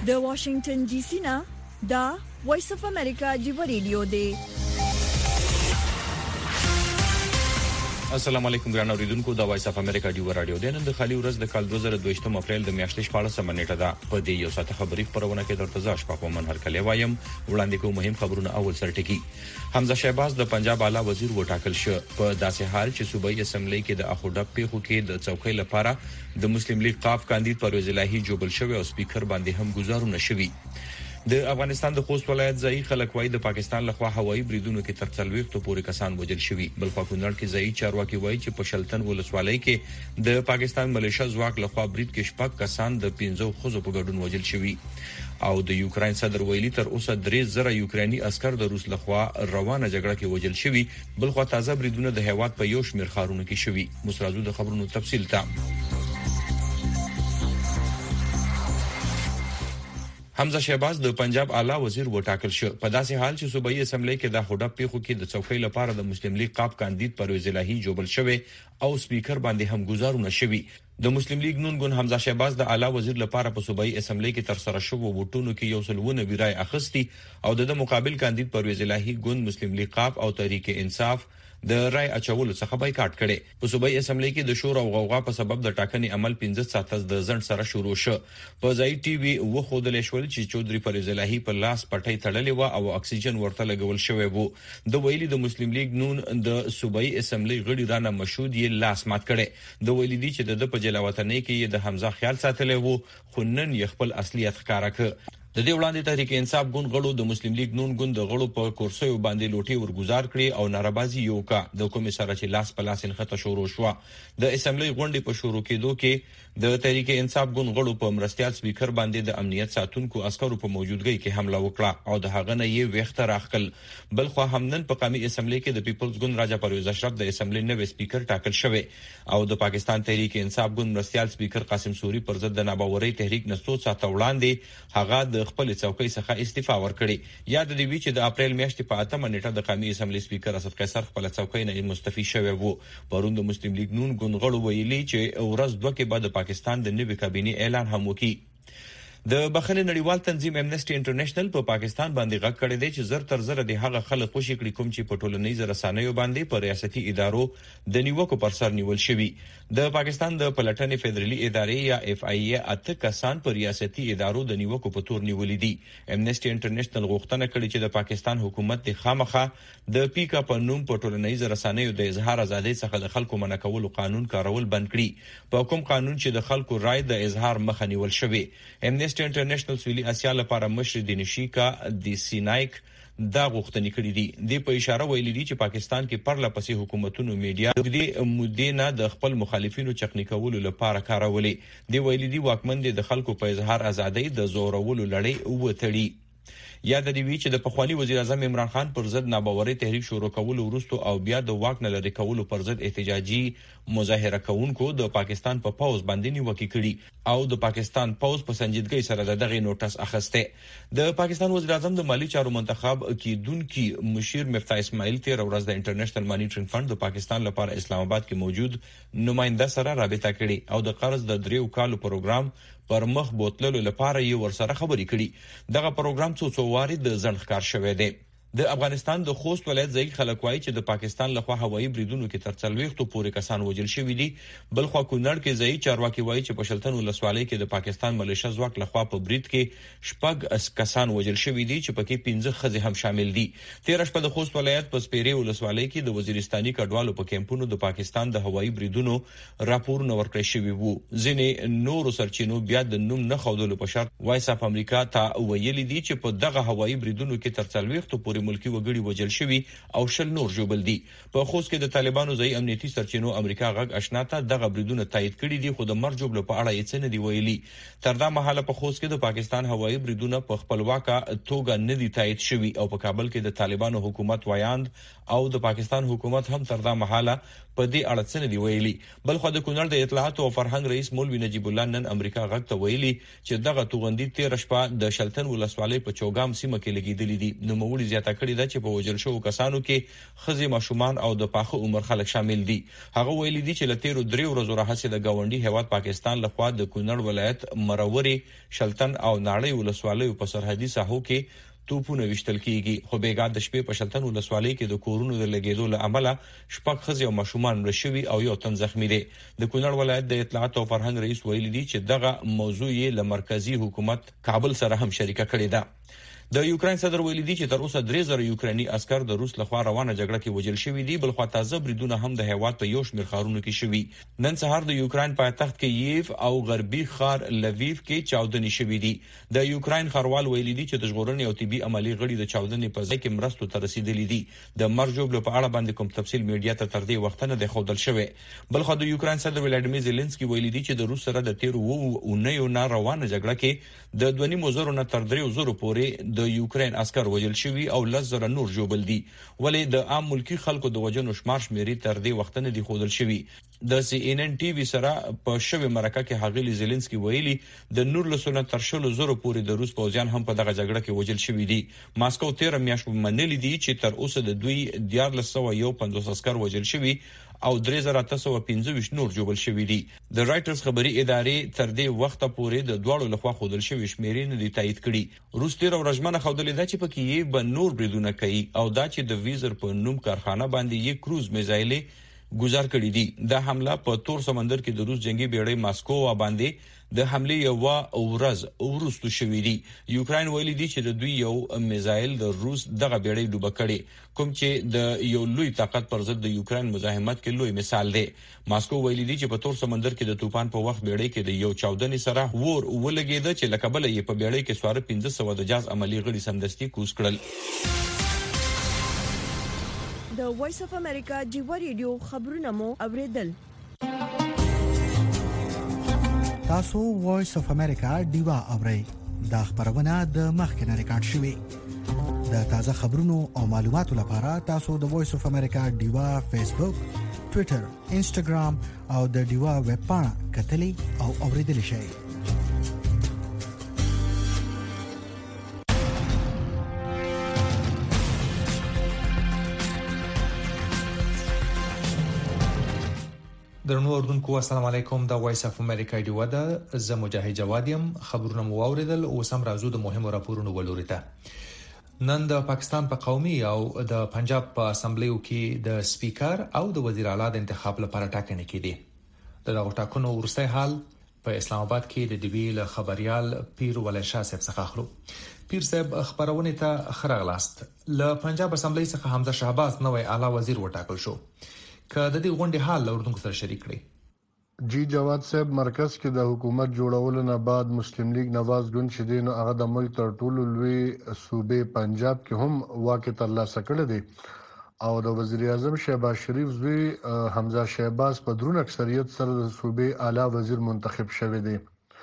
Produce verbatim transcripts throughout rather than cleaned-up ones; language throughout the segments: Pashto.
د واشنگټن ډي سي نه دا وایس اف امریکا جیو ریډیو دی. السلام علیکم ګران اوریدونکو، دا وایس اف امریکا ډیو رادیو دی. نن د خالي ورځ د کال دوه زره دوه یم اپریل د میاشتې شپږ نیټه ده. په دې یو ساعت خبري خبرونه کې درته ځا شپه په منهر کلی وایم. وړاندې کوم مهم خبرونه. اول سرټکی حمزه شهباز د پنجاب اعلی وزیر وټاکل شو په داسې حال چې صوبایي اسمبلی کې د اخوډه پیخو کې د چوکۍ لپاره د مسلم لیگ قاف کاندید پرویز الهی جوبل شوی او سپیکر باندې هم گزارونه شوی. د افغانستان د خوست ولایت ځای خلک وای د پاکستان لخوا هوایي بریدونو کې تر څلوېښت پورې کسان وژل شوي. بل خوا کونړ کې ځای چارواکي وای چې په شلتن ولسوالۍ کې د پاکستان ملیشیا ځواک لخوا برید کې شپږ کسان د پنځو خزو په ګډون وژل شوي. او د یوکرين صدر ویلي تر اوسه درې زره یوکراني عسكر د روس لخوا روانه جګړه کې وژل شوي. بل خوا تازه بریدونه د هیواد په یو شمېر ښارونو کې شوي. مسرازو د خبرونو تفصیل ته. حمزه شهباز د پنجاب اعلی وزیر وټاکل شو په داسې حال چې صوبایي اسمبلی کې د خډه پیخو کې د چوکۍ لپاره د مسلم لیگ قاف کاندید پرویز الهی جوبل شوی او سپیکر باندې هم گزارونه شوي. د مسلم لیگ نون ګوند حمزه شهباز د اعلی وزیر لپاره په صوبایي اسمبلی کې تر سره شو ووټونو کې یو سلونه بیرای اخستی او د مقابل کاندید پرویز الهی ګوند مسلم لیگ قاف او تحریک انصاف د رای اچولو څخه بایکاټ کړي. په صوبایي اسمبلی کې د شور او غوغا په سبب د ټاکنې عمل پنځه ساعته د ځند سره شروع شو. په ځای ټي وي و خودل شول چې چودري پرویز الهی په لاس پټي تړلې و او اکسیجن ورته لګول شوی وو. د ویلي د مسلم لیگ نون د صوبایي اسمبلی غړي رانه مشهود یې لاس مات کړي. د ویلي دي چې د په جلاوطنۍ کې د حمزه خیال ساتلې وو خو نن یې خپل اصلیت ښکارا کړ. د دې وړاندې تحریک انصاف ګوند غړو د مسلم لیگ نون ګوند د غړو په کورسیو باندې لوټي ورګزار کړي او ناربازي یو کا د کومې سره چې لاس په لاس انخته شروع شو. د اسمبلی غونډې په شروع کېدو کې د تحریک انصاف ګوند غړو په مرستيال سپیکر باندې د امنیت ساتونکو عسکرو په موجودګۍ کې حمله وکړه او د هغه نه یې وخت راخل. بل خو همنن په قومي اسمبلی کې د پیپلز ګوند راجا پرویز اشرف د اسمبلی نوې سپیکر ټاکل شوی او د پاکستان تحریک انصاف ګوند مرستيال سپیکر قاسم سوري پر ضد د ناباوري تحریک نسو ساته وړاندې هغه د خپل څوکۍ څخه استعفا ورکړي. یاد دی وی چې د اپریل میاشتې په اتمه نیټه د قومي اسمبلی سپیکر اسد قیصر خپل څوکۍ نه مستعفي شوی وو. پرون د مسلم لیگ نون ګوند غړو ویلي چې ورځ دوه کې بعد پاکستان د نوي کابینې اعلان هم وکړي. د بخښنې نړیوال تنظیم امنیسټي انټرنیشنل په پاکستان باندې غږ کړی دی چې زر تر زر د هغه خلک خوشي کړي کوم چې په ټولنیزو رسنیو باندې په ریاستي ادارو د نیوکو پر سر نیول شوی. د پاکستان د پلټنې فدرالي ادارې یا اف ای ای اته کسان په ریاستي ادارو د نیوکو په تور نیولې دي. امنیسټي انټرنیشنل غوښتنه کړې چې د پاکستان حکومت د خامخه د پیکا په نوم په ټولنیزو رسنیو د اظهار ازادۍ څخه د خلکو منع کولو قانون کارول بند کړي. په کوم قانون چې د خلکو رائے د اظهار مخه نیول شوی. امنیسټي انټرنیشنل سویلي اسیا لپاره مشر د نشیکا د سینایک دا غوښتنې کړې دي. د په اشاره ویلي دي چې پاکستان کې پرله پسې حکومتونو میډیا د دې مودې نه د خپل مخالفینو چقنی کولو لپاره کارولې. دی ویلي دي واکمن دي د خلکو په اظهار ازادۍ د زورولو لړۍ وتړي. یاد دی وی چې د پخوانی وزیر اعظم عمران خان پر ضد ناباوري تحریک شروع کول وروسته او بیا د واک نه لري کول پر ضد احتجاجي مظاهره کوونکو د پاکستان په پاوز باندې نیوکه کړي او د پاکستان پاوز په سنجیدګۍ سره د دغه نوټس اخیسته. د پاکستان وزیر اعظم د مالی چارو منتخب کیدونکو مشیر مفتاح اسماعیل تیر ورځ د انټرنیشنل مانیټرینګ فند د پاکستان لپاره اسلام آباد کې موجود نماینده سره رابطه کړې او د قرض د دریو کالو پروګرام پر مخ بوتللو لپاره یې ورسره خبرې کړي. دغه پروګرام څو څو واري د ځنډ ښکار شوی دی. د افغانستان د خوست ولایت ځای خلک وایي چې د پاکستان لخوا هوایي بریدونو کې تر څلوېښت پورې کسان وژل شوي دي. بل خو کونړ کې ځای چارواکي وایي چې په شلتن ولسوالۍ کې د پاکستان ملیشیا ځواک لخوا په برید کې شپږ کسان وژل شوي دي چې پکې پنځه ښځې هم شامل دي. تیر شپه د خوست ولایت په سپیرې ولسوالۍ کې د وزیرستاني کډوالو په کیمپونو د پاکستان د هوایي بریدونو راپورونه ورکړل شوي وو. ځینې نورو سرچینو بیا د نوم نه ښودلو په شرط وایس اف امریکا ته ویلي دي چې په دغه هوایي بریدونو کې تر څلوېښت پورې ملکی وګړي وژل شوي او شل نور ژوبل دي. په خوست کې د طالبانو ځای امنیتي سرچینو امریکا غږ آشنا ته دغه بریدونه تایید کړي دي خو د مرګ جوړ په اړه یې څه نه دی ویلي. تر دا مهاله په خوست کې د پاکستان هوایي بریدونه په خپلواکه توګه نه دي تایید شوي او په کابل کې د طالبانو حکومت وایاند او د پاکستان حکومت هم تر دا مهاله په دې اړه څه نه دی ویلي. بل خو د کونړ د اطلاعات او فرهنګ رئیس مولوی نجیب الله نن امریکا غږ ته ویلي چې دغه توغندي تیر شپه د شلتن ولسوالۍ په چوغام سیمه کې لګیدلې دي. نو مولوی زیاته زیاته کړې ده چې په وژل شوو کسانو کې ښځې، ماشومان او د پاخه عمر خلک شامل دي. هغه ویلي دي چې له تیرو درې ورځو راهیسې د ګاونډي هیواد پاکستان لخوا د کونړ ولایت مروري، شلتن او ناړۍ ولسوالیو په سرحدي ساحو کې توپونه وشتل کیږي. خو بیګا د شپې په شلتن ولسوالۍ کې د کورونو د لګیدو له امله شپږ ښځې او ماشومان مړه شوي او یو تن زخمی دي. د کونړ ولایت د اطلاعات او فرهنګ رئیس ویلي دي چې دغه موضوع یې له مرکزی حکومت کابل سره هم شریکه کړې ده. د یوکرين صدر ویلي دي چې تر اوسه درې زره یوکراني عسكر د روس لخوا روانه جګړه کې وژل شوي دي. بل خو تازه بریدونه هم د هیواد په یو شمېر ښارونو کې شوي. نن سهار د یوکرين پایتخت کې ییف او غربي ښار لویف کې چاودنې شوي دي. د یوکرين خاروال ویلي دي چې د ژغورنې او طبي عملی غړي د چاودنې په ځای کې مرستو ته رسیدلي دي. د مرجوب په اړه باندې کوم تفصیل میډیا ته تر دې وخت نه دی ښودل شوی. بل خو د یوکرين صدر ولادیمیر زيلنسکي ویلي دي چې د روس سره د تیر وو اونیو نه روانه جګړه کې د دوه نیم زره نه تر درې زره پورې د یوکرين عسكر وژل شوي او لزر نور جوبل دي. ولې د عام ملکی خلکو د وجنو شمار شمیري تر دې وخت نه دی خودل شوی. د سی ان ان ټي وي سره په شوی مرکه کې هغلی زيلنسکي ویلي د نور لسونه تر شلو زره پورې د روس پوځیان هم په دغه جګړه کې وژل شوي دي. ماسکو تیر میاشت منلي دي چې تر اوسه د دوی دیار لسو یو پنځوس عسكر وژل شوي او درې زره تاسو پنځه نور جوړل شوی دي. د رائټرز خبري ادارې تر دې وخت پورې د دوړو لخوا خودل شوی شمیرې نه دي تایید کړي. روس تیر ورځمنه خودلې ده چې پکې یې به نور بریدونه کوي او دا چې د ویزر په نوم کارخانه باندې یې کروز میزایلې گزار کړی دي. د حمله په تور سمندر کې د روس جنگي بیړۍ ماسکو باندې د حمله یو ورځ ورستو شوې دي. یوکرين ویلي دي چې د دوی یو میزایل د روس دغه بیړۍ ډوبه کړي، کوم چې د یو لوی طاقت پر ضد د یوکرين مزاحمت کې لوی مثال دی. ماسکو ویلي دي چې په تور سمندر کې د طوفان په وخت بیړۍ کې د یو چاودنې سره ور ولګیده چې لکه بل یې په بیړۍ کې سوار پنځه سوه د جاز عملی غړي سمدستي کوز کړل. د وایس اف امریکا جیو ریډیو خبرونه مو اوریدل. تاسو وایس اف امریکا دیوا اورئ. دا خبرونه د مخکنه ریکارډ شوې. د تازه خبرونو او معلوماتو لپاره تاسو د وایس اف امریکا دیوا فیسبوک، ټوئیټر، انسټاګرام او د دیوا ویب پاڼه کتلي او اوریدل شئ. درنو اردوونکو السلام علیکم. د وایس اف امریکا دی ودا ز مجاهد جوادیم خبرونه مو اوریدل او سم راځو د مهمو راپورونو ولورته. نن د پاکستان په قومي او د پنجاب په اسمبلیو کې د سپیکر او د وزیر اعلی د انتخاب لپاره ټاکنې کېدي. د دغه ټاکنو ورسته حال په اسلام آباد کې د دیویل خبريال پیر ولای شاه صاحب څخه اخلو. پیر صاحب خبرونه ته خرغلاست. ل پنجاب اسمبلی څخه حمزه شهباز نوې اعلی وزیر وټاکل شو. که د دې غونډې حال اردوونکو سره شریک کړي. جی جواد صاحب مرکز کې د حکومت جوړولو نه بعد مسلم لیگ نواز ګوند چې دین هغه د ملک تر ټولو لوی صوبې پنجاب کې هم واقع ترلاسه کړی دی او د وزیر اعظم شهباز شریف زوی حمزه شهباز په درون اکثریت سره د صوبې اعلی وزیر منتخب شوی دی.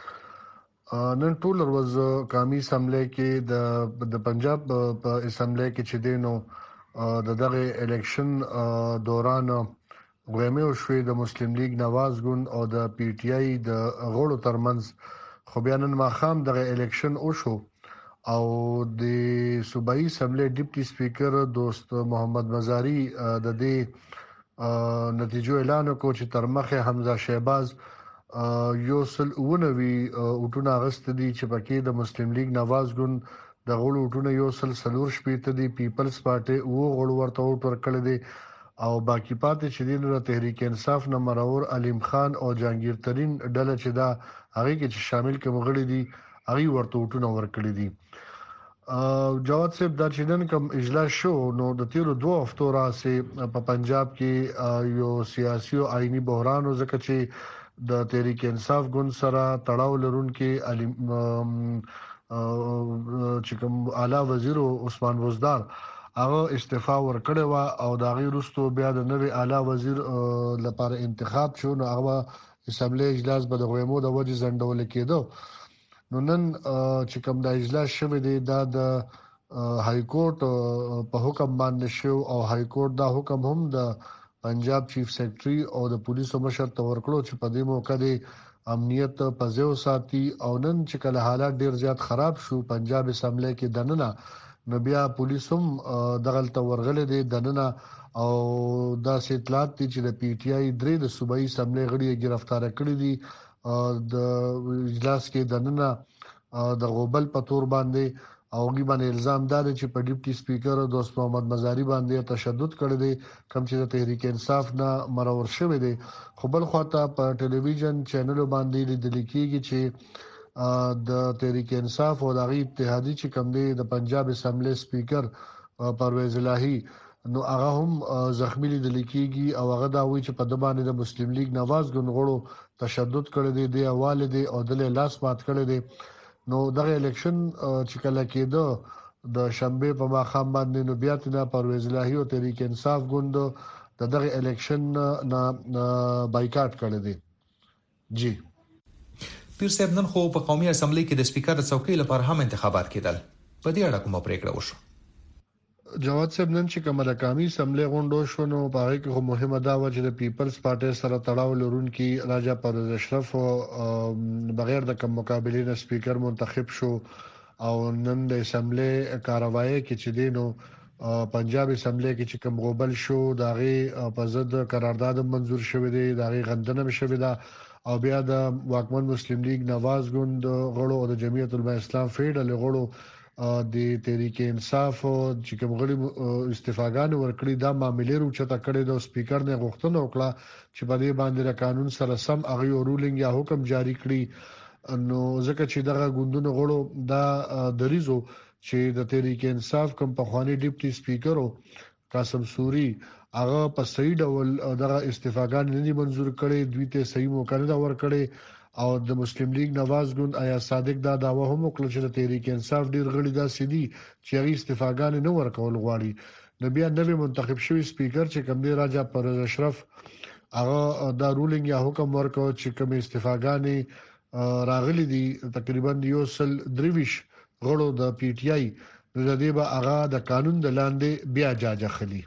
نن ټول ورځ قومي اسمبلی کې د د پنجاب په اسمبلی کې چې دینو د دغه الیکشن دوران غوېمه شوې د مسلم لیگ نواز ګوند او د پی ټی آی د غړو ترمنځ خو بیا نن ماښام دغه الیکشن وشو او د صوبایي اسمبلی ډیپټي سپیکر دوست محمد مزاری د دې نتیجو اعلان وکړ چې تر مخه حمزه شهباز یو سل اونوي اوټونه غست دي چې پکې د مسلم لیگ نواز ګوند د غړو ټونه یو سل سلور شپې ته دی پیپلز پارټي وو غړو ورته وټ ورکړل دي او باقی پاتې چې دینه تحریک انصاف نه مرور علیم خان او جهانگیر ترین ډله چې دا هغه کې چې شامل کوم غړي دي هغه ورته وټونه ورکړل دي. جواد صاحب دا چې نن کوم اجلاس شو نو د تیرو دوه هفتو راځي په پنجاب کې یو سیاسي او آئینی بحران او ځکه چې د تحریک انصاف ګوند سره تړاو لرونکي علیم چې کوم اعلی وزیر عثمان وزدار هغه استعفا ورکړی و او دا غي رستو بیا د نوې اعلی وزیر لپاره انتخاب شو نو هغه اسمبلی اجلاس به د غوېمو د وجې ځنډول کېدو. نو نن چې کوم د اجلاس شوه دی دا د های کورټ په حکم باندې شو او های کورټ دا حکم هم د پنجاب چیف سیکرټري او د پولیسو مشر ته ورکړو چې په دې موقع دی امنیت په ځو ساتي او نن چې کله حالات ډیر زیات خراب شو پنجاب اسمبلی کې دننه نو بیا پولیس هم دغلت ورغله دي دننه او دا سیټلات چې د پی ټ آی درې د صوبایي اسمبلی غړي گرفتار کړي دي د اجلاس کې دننه د غوبل په تور باندې او غي باندې الزام دار چې په ډیپټي سپیکر دوست محمد مزاری باندې تشدد کړی دی کوم چې د تحریک انصاف نه مرور شوی دی خو بل خواته په ټلویزیون چینل باندې لیدل کېږي چې د تحریک انصاف او د اتحادی چې کوم دی د پنجاب اسمبلی سپیکر پرویز الهی نو هغه هم زخمی لیدل کېږي او هغه دا وایي چې په د باندې د مسلم لیگ نواز ګنغړو تشدد کړی دی د والد او د لاس مات کړی دی نو دغه الیکشن چې کله کېده د شنبه په ماخام باندې نو بیا تینا پرویز الهی او تحریک انصاف ګوند د دغه الیکشن نه بایکاټ کړی دی. جی پیر صاحب نن خو په قومي اسمبلی کې د سپیکر د څوکۍ لپاره هم انتخابات کېدل په دې اړه کومه پریکړه وشوه؟ جواد صاحب نن چې کومه د قومي اسمبلی غونډه شو نو په هغه کې مهمه دا و چې د پیپلز پارټي سره تړاو لرونکي راجا پرویز اشرف بغیر د کوم مقابله نه سپیکر منتخب شو او نن د اسمبلی کاروایی کې چې دینو پنجاب اسمبلی کې چې کوم غوبل شو داغه په ضد قرارداد منزور شوه دی داغه غندنه شوه دا او بیا د واکمن مسلم لیگ نواز ګوند غړو او د جمعیت العلماء اسلام فیډرل غړو د تحریک انصاف چې کوم غړي استفاګان ورکړي دا معاملې روچته کړي د سپیکر نه غوښتنه وکړه چې په دې باندې د قانون سره سم هغه رولینګ یا حکم جاری کړي نو ځکه چې دغه ګوندونو غړو دا دریزو چې د تحریک انصاف کوم په خواني ډیپټي سپیکر او قاسم سوري هغه په صحیح ډول دغه استفاګان نه منزور کړي دوی ته صحیح موقع نه ورکړي او د مسلم لیگ نواز ګوند آیا صادق دا داوا هم وکړه چې د تحریک انصاف ډیر غړي دا سدي چې هغه استفاګان نه ورکول غواړي نو بیا نوې منتخب شوی سپیکر چې کوم دی راجا پرویز اشرف هغه دا رولینګ یا حکم ورکو چې کوم استفاګان راغلي دي تقریبا یو سل درویش غړو د پی ټ آی نو د دې به هغه د قانون د لاندې بیا جاج خلی.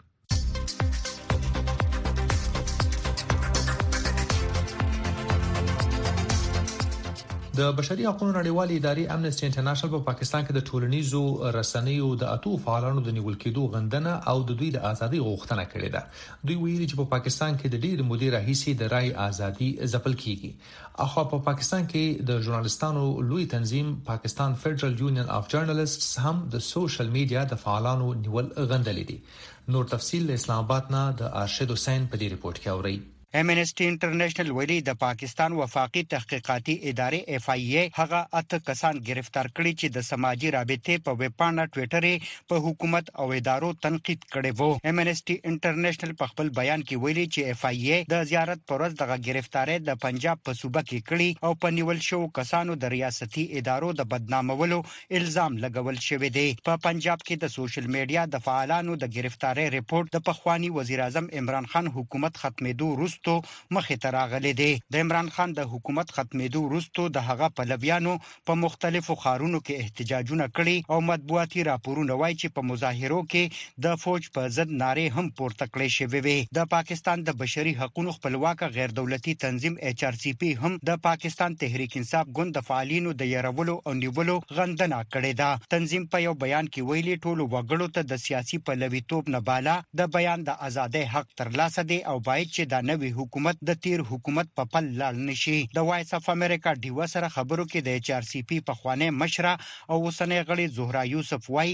د بشري حقوقو نړیوالې ادارې امنسټي انټرنیشنل په پاکستان کې د ټولنیزو رسنیو د اتو فعالانو د نیول کېدو غندنه او د دوی د ازادي غوښتنه کړې ده. دوی ویلي چې په پاکستان کې د ډېر مودې راهیسې د رای ازادي ځپل کیږي. اخو په پاکستان کې د ژورنالستانو لوی تنظیم پاکستان فدرال یونین اف جرنالستس هم د سوشل میډیا د فعالانو نیول غندلې دي. نور تفصیل اسلام آباد نه د ارشد حسین په دې ریپورت کې اوري. امنسټي انټرنیشنل ویلي د پاکستان وفاقي تحقیقاتي ادارې اف آی ای هغه اته کسان گرفتار کړي چې د سماجی رابطې په ویب پاڼه ټوئیټر په حکومت او ادارو تنقید کړي وو. امنسټي انټرنیشنل په خپل بیان کې ویلي چې اف آی ای د زیارت پر ورځ دغه گرفتارې د پنجاب په صوبه کې کړي او په نیول شو کسانو د ریاستي ادارو د بدنامولو الزام لګول شوی دی. په پنجاب کې د سوشل میډیا د فعالانو د گرفتارۍ ریپورت د پخوانی وزیر اعظم عمران خان حکومت ختمېدو وروسته مخې ته راغلی دی. د عمران خان د حکومت ختمېدو وروسته د هغه پلویانو په مختلفو ښارونو کې احتجاجونه کړي او مطبوعاتي راپورونه وایي چې په مظاهرو کې د فوج په ضد نارې هم پورته کړې شوې وې. د پاکستان د بشري حقوقو خپلواک غیر دولتي تنظیم ایچ آر سی پی هم د پاکستان تحریک انصاف ګوند د فعالینو د يرولو او نیولو غندنه کړې ده. تنظیم په یو بیان کې ویلي ټولو وګړو ته د سیاسي پلویتوب نه بالا د بیان د ازادۍ حق ترلاسه دی او باید چې دا نوې حکومت د تیر حکومت په پل لاړ نشي. د وایس اف امریکا ډیوا سره خبرو کې د ایچ آر سی پی په خوانه مشره او اوسنۍ غړي زهرا یوسف وای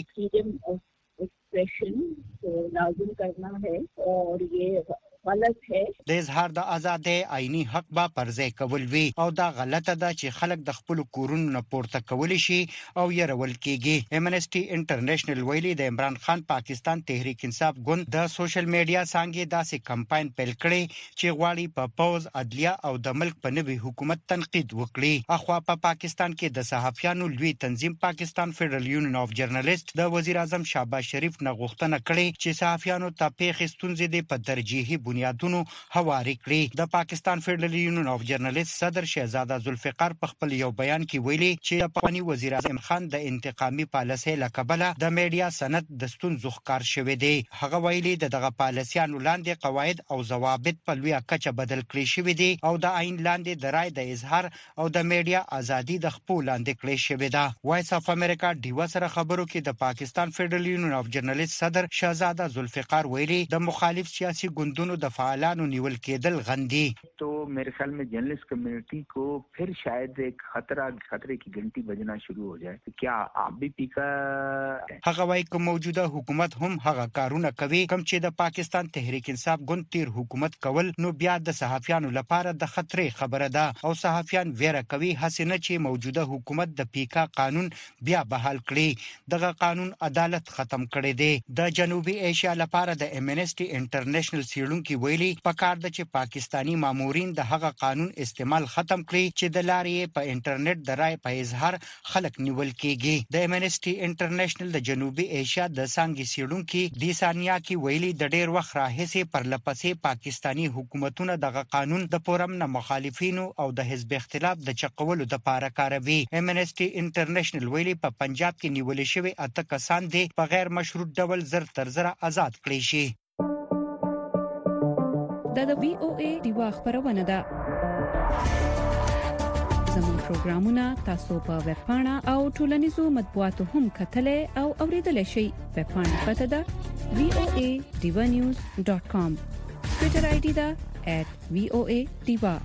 एक्सप्रेशन लाजिम करना है और ये غلط ہے. د اظهار د ازادۍ عیني حق به پرځای کول وی او دا غلطه ده چې خلک د خپل کورونو نه پورته کول شي او يرول کیږي. امنسټي انټرنیشنل ویلي د عمران خان پاکستان تحریک انصاف ګوند د سوشل میډیا څنګه داسې کمپاین پیل کړي چې غواړي په پوز عدلیه او د ملک په نوي حکومت تنقید وکړي. اخوا په پاکستان کې د صحافیانو لوی تنظیم پاکستان فدرال یونین اف جرنالست د وزیر اعظم شهباز شریف نه غوښتنه کړې چې صحافیانو ته پیښې ستونزې د په ترجیحي بنیادونو هواري کړی. د پاکستان فدرال یونین اف جرنالست صدر شهزاده ذوالفقار په خپل یو بیان کې ویلي چې افغاني وزیر اعظم خان د انتقامي پالیسۍ لکبله د میډیا سند د ستونزو ښکار شوی دی. هغه ویلي د دغه پالیسیانو لاندې قواعد او ضوابط په لویه کچه بدل کړی شوی دي او د عین لاندې د رای د اظهار او د میډیا ازادي د خپل لاندې کړی شوی ده. وایس اف امریکا ډیوا سره خبرو کې د پاکستان فدرال یونین اف جرنالست صدر شهزاده ذوالفقار ویلي د مخالف سیاسي ګوندونو د فعالانو نیول کېدل غندي. तो मेरे ख्याल में जर्नलिस्ट कम्युनिटी को फिर शायद एक खतरा खतरे की घंटी बजना शुरू हो जाए. क्या आप भी पीका هغه وايي کوم موجوده حکومت هم هغه کارونه کوي کوم چې د پاکستان تحریک انصاف ګوند تیر حکومت کول نو بیا د صحافیانو لپاره د خطرې خبره ده او صحافیان ویره کوي حسنه چې موجوده حکومت د پیکا قانون بیا بحال کړي. دغه قانون عدالت ختم کړي دي. د جنوبي ایشیا لپاره د امنسټي انټرنیشنل سیړونکو ویلي پکار د چې پاکستانی مامورین د هغه قانون استعمال ختم کړي چې د لارې په انټرنیټ د رای په اظهار خلک نیول کېږي. د امنسټي انټرنیشنل د جنوبي ایشیا د څنګه سیړونکو د ثانیا کې ویلي د ډېر وخت راهیسې پر لپسې پاکستانی حکومتونه دغه قانون د پورم نه مخالفینو او د حزب اختلاف د چقولو د پاره کاروي. امنسټي انټرنیشنل ویلي په پنجاب کې نیول شوی اته کسان دي په غیر مشروط ډول زر تر زر آزاد کړي شي. دا د وی او ای دیوا خبرونه ده. زموږ پروګرامونه تاسو په ویب پاڼه او ټولنیزو مطبوعاتو هم کتلې او اوریدلای شئ. ویب پاڼه پته ده وی او ای دیوا نیوز ډاٹ کام. ټویټر آی ډي ده ایٹ وی او ای دیوا.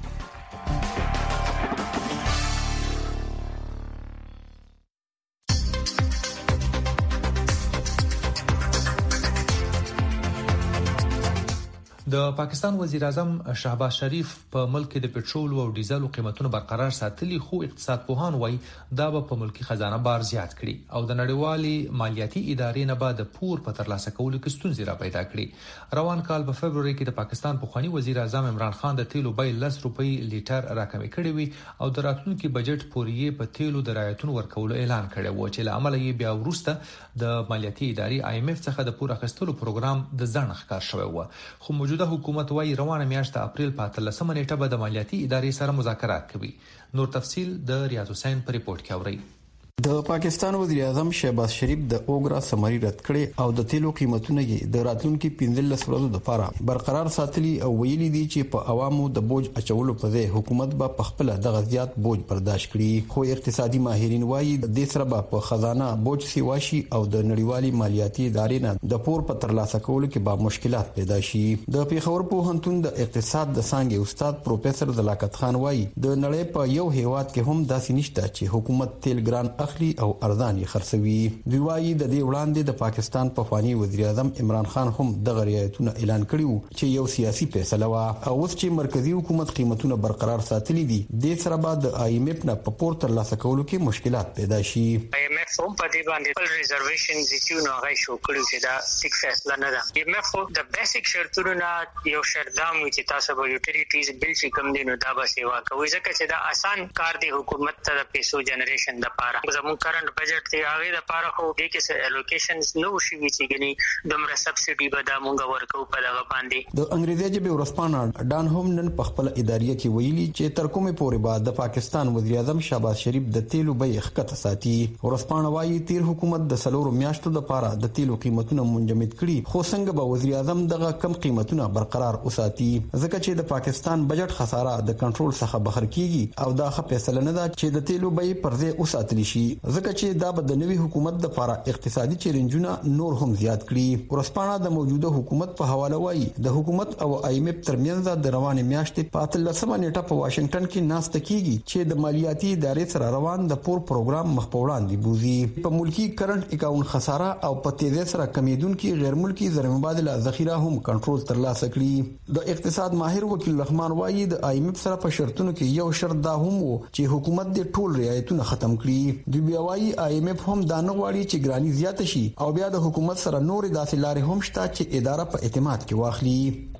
د پاکستان وزیر اعظم شهباز شریف په ملک کې د پټرول او ډیزل قیمتونو برقرار ساتلي خو اقتصاد پوهان وایي دا به په ملکی خزانه بار زیات کړي او د نړیوالې مالیاتي ادارې نه بعد پور په ترلاسه کولو کې ستونزې را پیدا کړي. روان کال په فبرवरी کې د پاکستان پخوانی وزیر اعظم عمران خان د تیلو بیه لس روپۍ لیټر راکمې کړې وي او د راتلونکي بجټ پورې په تیلو د رعایتونو ورکولو اعلان کړی و چې لامل یې بیا وروسته د مالیاتي ادارې آی ایم اف څخه د پور اخیستلو پروګرام د ځنډ ښکار شوی و. خو موجوده حکومت وايي روانه میاشت اپریل په اتلسمه نیټه به د مالیاتي ادارې سره مذاکرات کوي. نور تفصيل د ریاض حسین په ریپورت کې اوري. د پاکستان وزیر اعظم شهباز شریف د اوګرا سمری رد کړي او د تیلو قیمتونه یې د راتلونکو پنځلس ورځو لپاره برقرار ساتلي او ویلي دي چې په عوامو د بوج اچولو په ځای حکومت به په خپل د غزيات بوج برداشت کړي. خو اقتصادي ماهرین وایي د دې سره به په خزانه بوج سیواشي او د نړیوالي مالیاتي ادارې نه د پور په ترلاسه کولو کې به مشکلات پیدا شي. د پیښور پوهنتون د اقتصاد د څانګې استاد پروفیسور زلاکت خان وایي د نړۍ په یو هیواد کې هم داسې نشته چې حکومت تیل ګران اخلي او ارزاني خرڅوي. دوی وايي د دې وړاندې د پاکستان پخوانی وزیر اعظم عمران خان هم د غریاتونو اعلان کړیو چې یو سیاسي فیصله وا او اوس چې مرکزی حکومت قیمتونه برقرار ساتلي دي د سره بعد د آی ایم اف نه په پور تر لاسه کولو کې مشکلات پیدا شي. آی ایم اف هم په دې باندې خپل ریزرویشن چې نو هغه شو کړو چې دا ټیک فیصله نه ده. آی ایم اف د بیسیک شرطونو نه یو شرط دا مو چې تاسو به یوټیلیټیز بل چې کم دي نو دا به سیوا کوي ځکه چې دا آسان کار دی حکومت ته د پیسو جنریشن لپاره. زموږ کرنٹ بجټ دی هغه لپاره خو به کې څه الوکیشنز نو شي چې ګني دمر سبسيډي به دا مونږ ورکو په دغه باندې. د انګریزي ژبه ورسپانه ډان هوم نن په خپل ادارې کې ویلي چې تر کومه پورې بعد د پاکستان وزیر اعظم شهباز شریف د تیلو بیه ښکته ساتي. ورسپانه وايي تیر حکومت د سلورو میاشتو لپاره د تیلو قیمتونه منجمد کړي خو څنګه به وزیر اعظم دغه کم قیمتونه برقرار وساتي ځکه چې د پاکستان بجټ خساره د کنټرول څخه بهر کیږي او دا ښه فیصله نه ده چې د تیلو بیه پر ځای وساتل شي ځکه چې دا به د نوي حکومت د لپاره اقتصادي چیلنجونه نور هم زیات کړي. ورسپانه د موجوده حکومت په حواله وایي د حکومت او آی ایم اف ترمنځ د روانې میاشتې په اتلسمه نیټه په واشنگټن کې ناسته کیږي چې د مالیاتي ادارې سره روان د پور پروګرام مخ په وړاندې بوزي. په ملکی کرنٹ اکاونټ خساره او په تیزه سره کمیدونکو غیر ملکی زر مبادله ذخیره هم کنټرول ترلاسه کړي. د اقتصاد ماهر وکیل رحمان وایي د آی ایم اف سره په شرطونو کې یو شرط دا هم وو چې حکومت د ټول رعایتونه ختم کړي. دوی بیا وایي آی ایم اف هم دا نه غواړي چې ګرانی زیات شي او بیا د حکومت سره نور داسې لارې هم شته چې اداره په اعتماد کې واخلي.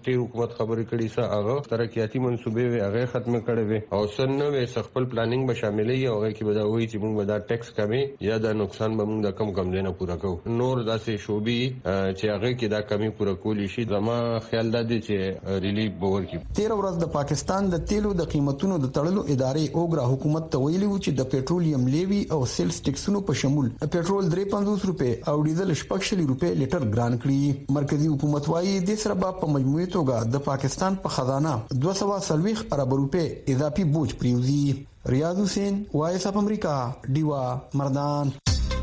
تیر حکومت خبرې کړي سه هغه ترقیاتي منصوبې وي هغه ختم کړي وي او سن نو خپل پلانینګ به شاملې او هغه کې به دا وایي چې موږ دا ټیکس کمی یا دا نقصان به موږ د کم کم دینه پورا کوو نور داسې شوبې چې هغه کې دا کمی پورا کولی شي زما خیال دا دی چې ریلیف باور کی تیر ورځ د پاکستان د تیلو د قیمتونو د تړلو ادارې اوګرا حکومت ته ویلي و چې د پېټرولیم لیوي او سیلز ټیکسونو په شمول پېټرول درې پنځوس روپے او ډیزل شپږ شل روپے لیټر ګران کړي مرکزی حکومت وايي د سره په مجموعي توګه د پاکستان په خزانه دوه سوه څلوېښت ارب روپے اضافي بوج پریوزي ریاض حسین وایس اف امریکا دیوا مردان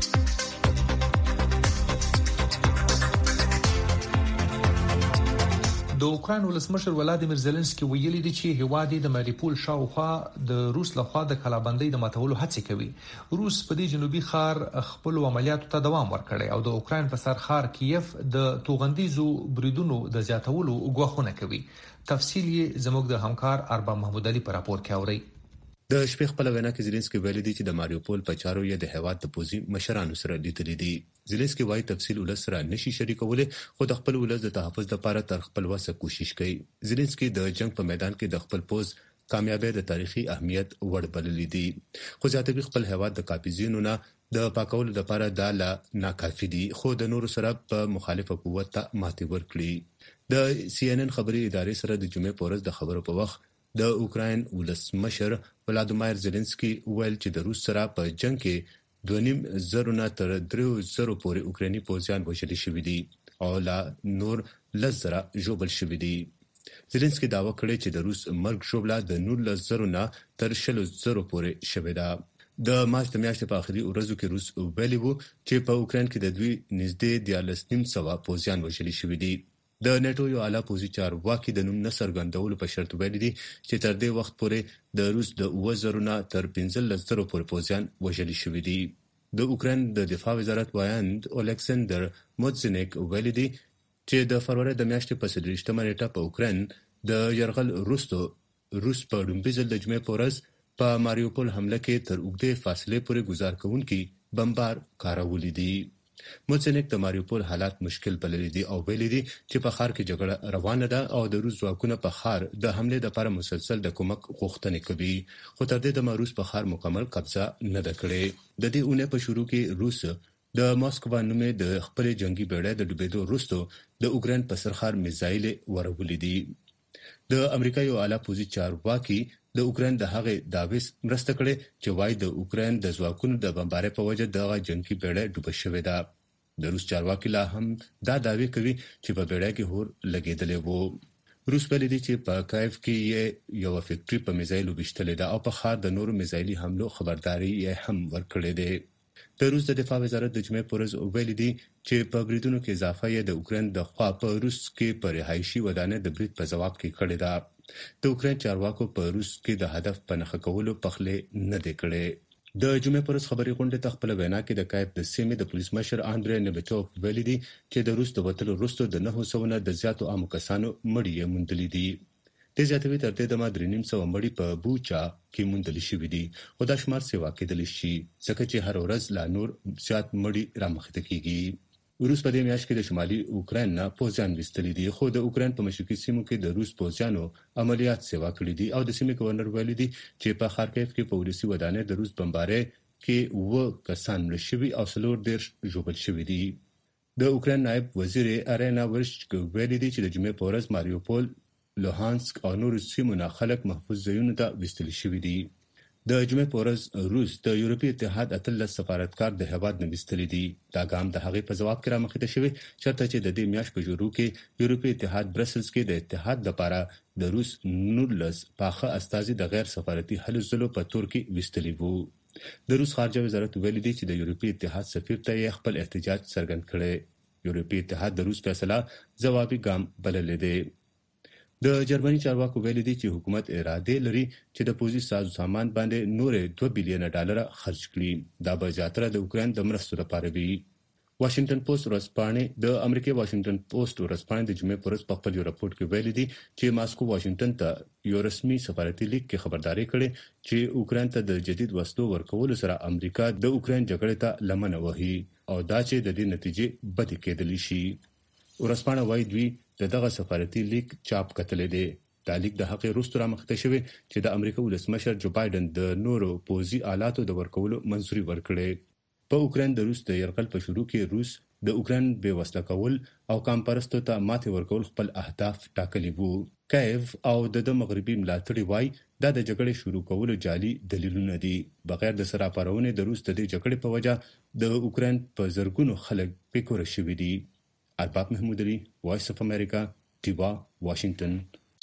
د اوکران ولسمشر ولادیمیر زيلنسکي ویلي دی چې هواد د ماریپول شاوخوا د روس لخوا د کلابندۍ د ماتولو هڅه کوي. روس په دې جنوبي خار خپل عملیاتو ته دوام ورکړي او د اوکران په سر خار کیف د توغندیزو بریدونو د زیاتولو غوښتنه کوي. تفصیل یې زموږ د همکار اربا محمود علي په راپور کې اوري. د شپږ خپل وینا کې زيلنسکي ویلي دی چې د ماریوپول په چارو یې د هواد د پوزي مشرانو سره لیدلي دي. زيلنسکي وايي تفصیل ولس سره نشي شریکولای خو د خپل ولس د تحفظ لپاره تر خپل وسه کوشش کوي. زيلنسکي د جنگ په میدان کې د خپل پوز کامیابی د تاریخي اهمیت وړ بللي دي خو ځاتوي خپل هواد د کاپیزینو نه د پاکولو لپاره د لا ناکافي دي خو د نورو سره په مخالفه قوت ته ماتې ورکړي. د سی ان ان خبري ادارې سره د جمعې په ورځ د خبرو په وخت د اوکراین ولسمشر ولادیمیر زيلنسکي ویل چې د روس سره په جنگ کې دوه نیم زره نه تر درې زره پورې اوکراني پوځیان وژل شوي دي او لا نور لزره جوړل شوي دي. زيلنسکي داوا کړی چې د روس مرګ شوبله د نور زره نه تر شل زره پورې شوی ده. د مارچ د میاشتې په اخري ورځو کې روس ویلي وو چې په اوکران کې د دوی نږدې دیارلس نیم سوه پوځیان وژل شوي دي. د نیټو یو اعلی پوزي چارواکي د نوم نصر ګندولو په شرط ویلي دي چې تر دې وخت پورې د روس د اوه زره نه تر پنځلس زره پورې پوځیان وژل شوي دي. د اوکران د دفاع وزارت وایاند الیکساندر موتسنیک ویلي دي چې د فروری د میاشتې په څلوېښتمه نیټه په اوکران د یرغل وروسته روس په لومړي ځل د جمعې په ورځ په ماریوپول حمله کې تر اوږدې فاصلې پورې ګزار کوونکي بمبار کارولي دي. موتسنیک د ماریوپول حالات مشکل بللي دي او ویلي دي چې په خار کې جګړه روانه ده او د روس ځواکونه په خار د حمله لپاره مسلسل د کومک غوښتنې کوي خو تر دې د روس په خار مکمل قبضه نه ده کړې. د دې اونۍ په شروع کې روس د ماسکو نومې د خپل جنگي بیړۍ د ډوبېدو وروسته د اوکران په سر خار میزایل ورولې دي. د امریکا یو اعلی پوزي چارواکي د اوکران د هغه داویس مرسته کړې چې وايي د اوکران د ځواکونو د بمبارۍ په وجه د جنگي بیړۍ ډوبه شوې ده. د روس چارواکي لا هم دا داوی کوي چې په بیړۍ کې هور لګیدلې وو. روس په لدی چې په کایف کې یو فیکټری په میزایلو وشتلې ده او په خار د نورو میزایلي حملو خبرداري یې هم ورکړې ده. د روس د دفاع وزارت د جمعې په ورځ ویلي دي چې په بریدونو کې اضافه یې د اوکران د خوا په روس کې په رهایشي ودانۍ د برید په ځواب کې کړې ده. د اوکران چارواکو په روس کې د هدف په نښه کولو پخلې نه دی کړې. د جمعې پر ورځ خبري غونډې ته خپل وینا کې د کایف د سیمې د پولیس مشر اندری نیبټوف ویلي دي چې د روس د وټلو وروسته د نه سوه نه د زیاتو عامو کسانو مړي یې موندلي دي. د زیاتوي تر دې د ما درې نیم سوه مړي په بوچا کې موندل شوي دي خو دا شمار سیوا کېدلی شي ځکه چې هر ورځ لا نور زیات مړي رامخته کیږي. روس په دې میاشت کې د شمالي اوکران نه پوځیان وستلي دي خو د اوکران په مشرقي سیمو کې د روس پوځیانو عملیات سیوا کړې دي او د سیمې گورنر ویلي دي چې په خارکیف کې په ولسي ودانۍ د روس بمبارۍ کې و کسان مړه شوي او څلور دېرش ژوبل شوي دي. د اوکران نائب وزیر ارینا ورشچک ویلي دي چې د جمعې په ورځ ماریوپول، لوهانسک او نورو سیمو نه خلک محفوظ ځایونو ته وستل شوي دي. د جمعې په ورځ روس د یورپي اتحاد اتلس سفارتکار د هواد نه وستلي دي. دا ګام د هغې په ځواب کې رامخته شوی چرته چې د دې میاشت په شروع کې یورپي اتحاد برسلز کې د اتحاد لپاره د روس نورلس پاخه استازي د غیر سفارتي هلو ځلو په تور کې وستلي وو. د روس خارجه وزارت ویلي دی چې د یورپي اتحاد سفیر ته یې خپل احتجاج څرګند کړی. یورپي اتحاد د روس فیصله ځوابي ګام بللی دی. د جرمني چارواکو ویلي دي چې حکومت اراده لري چې د پوځي ساز سامان باندې نورې دوه بلین ډالر خرج کړي. دا به زیاتره د اوکران د مرستو لپاره وي. واشنگټن پوسټ ورځپاڼې د امریکای واشنگټن پوسټ ورځپاڼې د جمعې په ورځ په خپل یو راپور کې ویلي دي چې ماسکو واشنگټن ته یو رسمي سفارتي لیک کې خبرداري کړې چې اوکران ته د جدید وسلو ورکولو سره امریکا د اوکران جګړې ته لمنه وهي او دا چې د دې نتیجې بدې کېدلی شي. ورسپانه وایي دوی دغه سفارتي لیک چاپ کتلې دي. دا لیک د حق روس تر مخته شوی چې د امریکا ولسمشر جو بایدن د نورو پوزي آلاتو د ورکولو منځوري ورکړي. په اوکرين د روس د يرغل په شروع کې روس د اوکرين بې وسله کول او کامپرستو ته ماته ورکول خپل اهداف ټاکلي وو. کیف او د مغربي ملاتړي وای دا د جګړې شروع کولو جالي دلیلونه دي. بغیر د سراپارونه د روس د جګړې په وجه د اوکرين په زرګونو خلک پکور شوي دي. ارباب محمود علي، وایس اف امریکا، ټیوا، واشنگټن.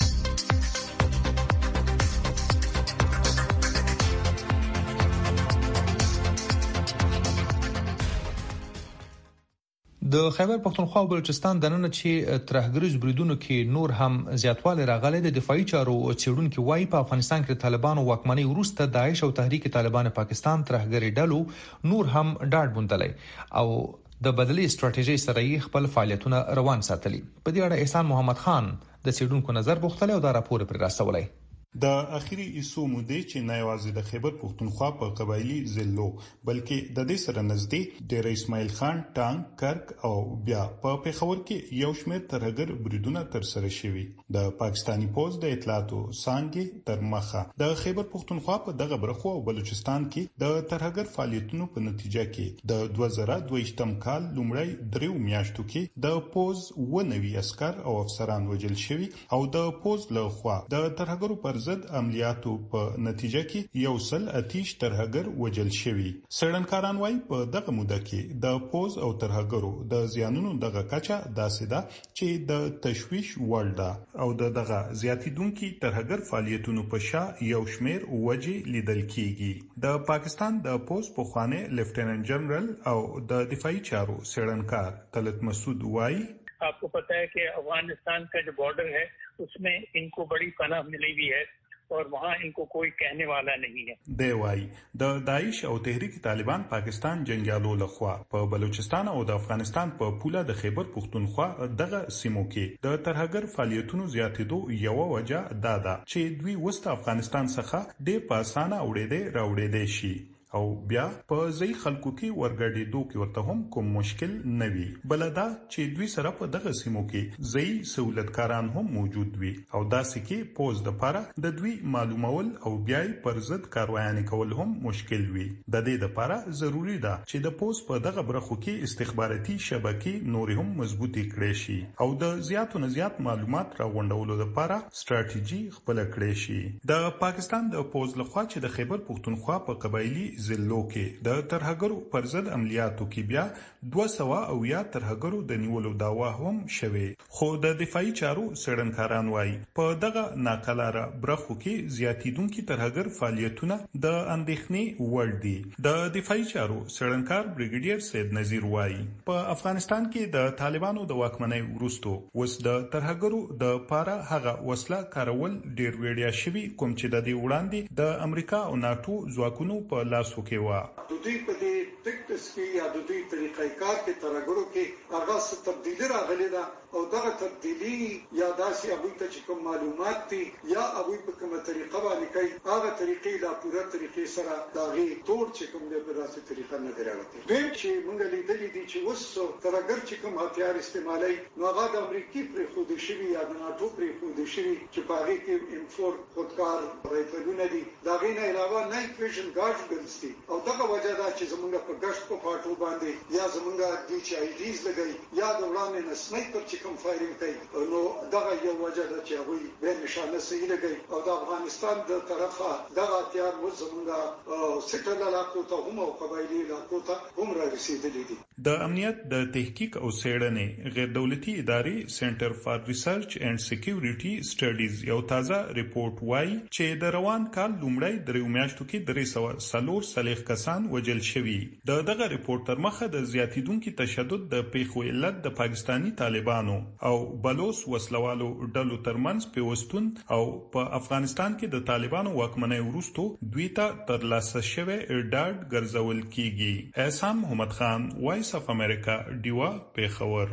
د خیبر پختونخوا او بلوچستان د نن چې ترهګریز بریدونو کې نور هم زیاتوالی راغلی د دفاعي چارو څېړونکو وايي په افغانستان کې طالبانو واکمنۍ وروسته داعش او تحریک طالبان پاکستان ترهګری ډلو نور هم ډاډ موندلی او د بدلی استراتیژي سره یې خپل فعالیتونه روان ساتلي. په دې اړه احسان محمد خان د څېړونکو نظر غوښتلی او دا راپور پر راسولای. د اخیری ایسو مودې چې نه یوازې د خیبر پختونخوا په قبایلی ضلعو بلکې د دې سره نږدې ډیر اسماعیل خان ټانک کرک او بیا په پیښور کې یو شمېر ترهګر بریدونه تر سره شوي. د پاکستانی پوز د اطلاعاتو څانګې تر مخه د خیبر پختونخوا په دغه برخو او بلوچستان کې د ترهګر فعالیتونو په نتیجه کې د دوه زره دوه ویشتم کال لومړی دریو میاشتو کې د پوز و نوي عسكر او افسران وژل شوي او د پوز له خوا د ترهګرو پر ضد عملیاتو په نتیجه کې یو سل اتیش ترهګر وژل شوي. سړنکاران وايي په دغه موده کې د پوز او ترهګرو د زیانونو دغه کچه داسې ده چې د تشویش وړ ده او د دغه زیاتیدونکو ترهګر فعالیتونو په شا یو شمیر وجې لیدل کیږي. د پاکستان د پوز پخوانی لیفټیننټ جنرال او د دفاعي چارو سړنکار طلعت مسعود وايي आपको पता है कि अफगानिस्तान का जो बॉर्डर है उसमें इनको बड़ी पनाह मिली हुई है और वहाँ इनको कोई कहने वाला नहीं है. دیوای د داعش او تحریک طالبان پاکستان جنگیالو لخوا په بلوچستان او د افغانستان په پوله د خیبر پختونخوا دغه سیمو کې د ترهګر فعالیتونو زیاتېدو یو وجه دا ده چې دوی وست افغانستان څخه ډېر په اسانه اوړېدې راوړېدې شي او بیا په ځای خلکو کې ورګډېدو کې ورته هم کوم مشکل نه وي. بلدا چې دوی سره په دغه سیمو کې ځای سہولتکاران هم موجود وي او داسې کې پوز د پاره د دوی معلومول او بیا پر ضد کاروایانې کول هم مشکل وي. د دې لپاره ضروری ده چې د پوز په دغه برخو کې استخباراتي شبکې نور هم مضبوطی کړي شي او د زیاتو نه زیات معلومات راغونډولو لپاره ستراتیژي خپل کړي شي. د پاکستان د پوز لخوا چې د خیبر پختونخوا په قبایلی ضلعو کې د ترهګرو پر ضد عملیاتو کې بیا دوه سوه او یا ترهګرو د نیولو داوا هم شوه. خو د دفاعي چارو سړنکاران وايي په دغه ناکلاره برخو کې زیاتیدونکو ترهګر فعالیتونه د اندېښنې وړ دي. د دفاعي چارو سړنکار بریګیډیر سید نذیر وايي په افغانستان کې د طالبانو د واکمنۍ وروسته وس د ترهګرو د پاره هغه وسله کارول ډیر وړیا شوی کوم چې د دې وړاندې د امریکا او ناتو ځواکونو په لاس وکړي و. د دوی په دې ټیکټس کې یا د دوی طریقې کار کې ترهګرو کې هغه څه تبدیلی راغلي ده او دغه تبدیلی یا داسې هغوی ته چې کوم معلومات دي یا هغوی په کومه طریقه باندې کوي هغه طریقې لا پوره طریقې سره د هغې توړ چې کوم دی په داسې طریقه نه دی راغلی. دویم چې موږ لیدلي دي چې اوس ترهګر چې کوم هتیار استعمالوي نو هغه د امریکې پرېښودل شوي یا د ناټو پرېښودل شوي چې په هغې کې انفور خودکار رایفلونه دي د هغې نه علاوه نایټ ویژن ګارډ ګنز دي او دغه وجه ده چې زموږ په ګشت په پاټو باندې یا زموږ ډي چې آی ډیز لګوي یا د وړاندې نه سنایپر چې کوم فایرینګ کوي نو دغه یو وجه ده چې هغوی بې نشانه صحیح لګوي او د افغانستان د طرفه دغه هتیار اوس زموږ سټل علاقو ته هم او قبایلي علاقو ته هم را رسېدلي دي. د امنیت د تحقیق او څېړنې غیر دولتي ادارې سنټر فار ریسرچ اینڈ سکیورټي سټډیز یو تازه ریپورت وايي چې د روان کال لومړی دریو میاشتو کې درې سوه څلور څلوېښت کسان وژل شوي. د دغه ریپورت تر مخه د زیاتیدونکو تشدد د پیښو علت د پاکستانی طالبانو او بلوچ وسلوالو ډلو ترمنځ پیوستون او په افغانستان کې د طالبانو واکمنۍ وروسته دوی ته ترلاسه شوی ډاډ ګرځول کیږي. احسان محمد خان، وایس اف امریکا، ډیوا، پیښور.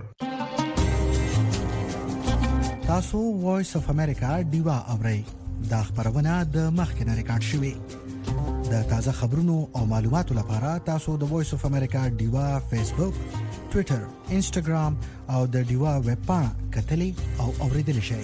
تاسو وایس اف امریکا ډیوا اورئ. دا خبرونه د مخکنه ریکارډ شوې. د تازه خبرونو او معلوماتو لپاره تاسو د وایس اف امریکا ډیوا فیسبوک ټوئیټر، انسټاګرام او د ډیوا ویب پاڼه کتلې او اوریدل شئ.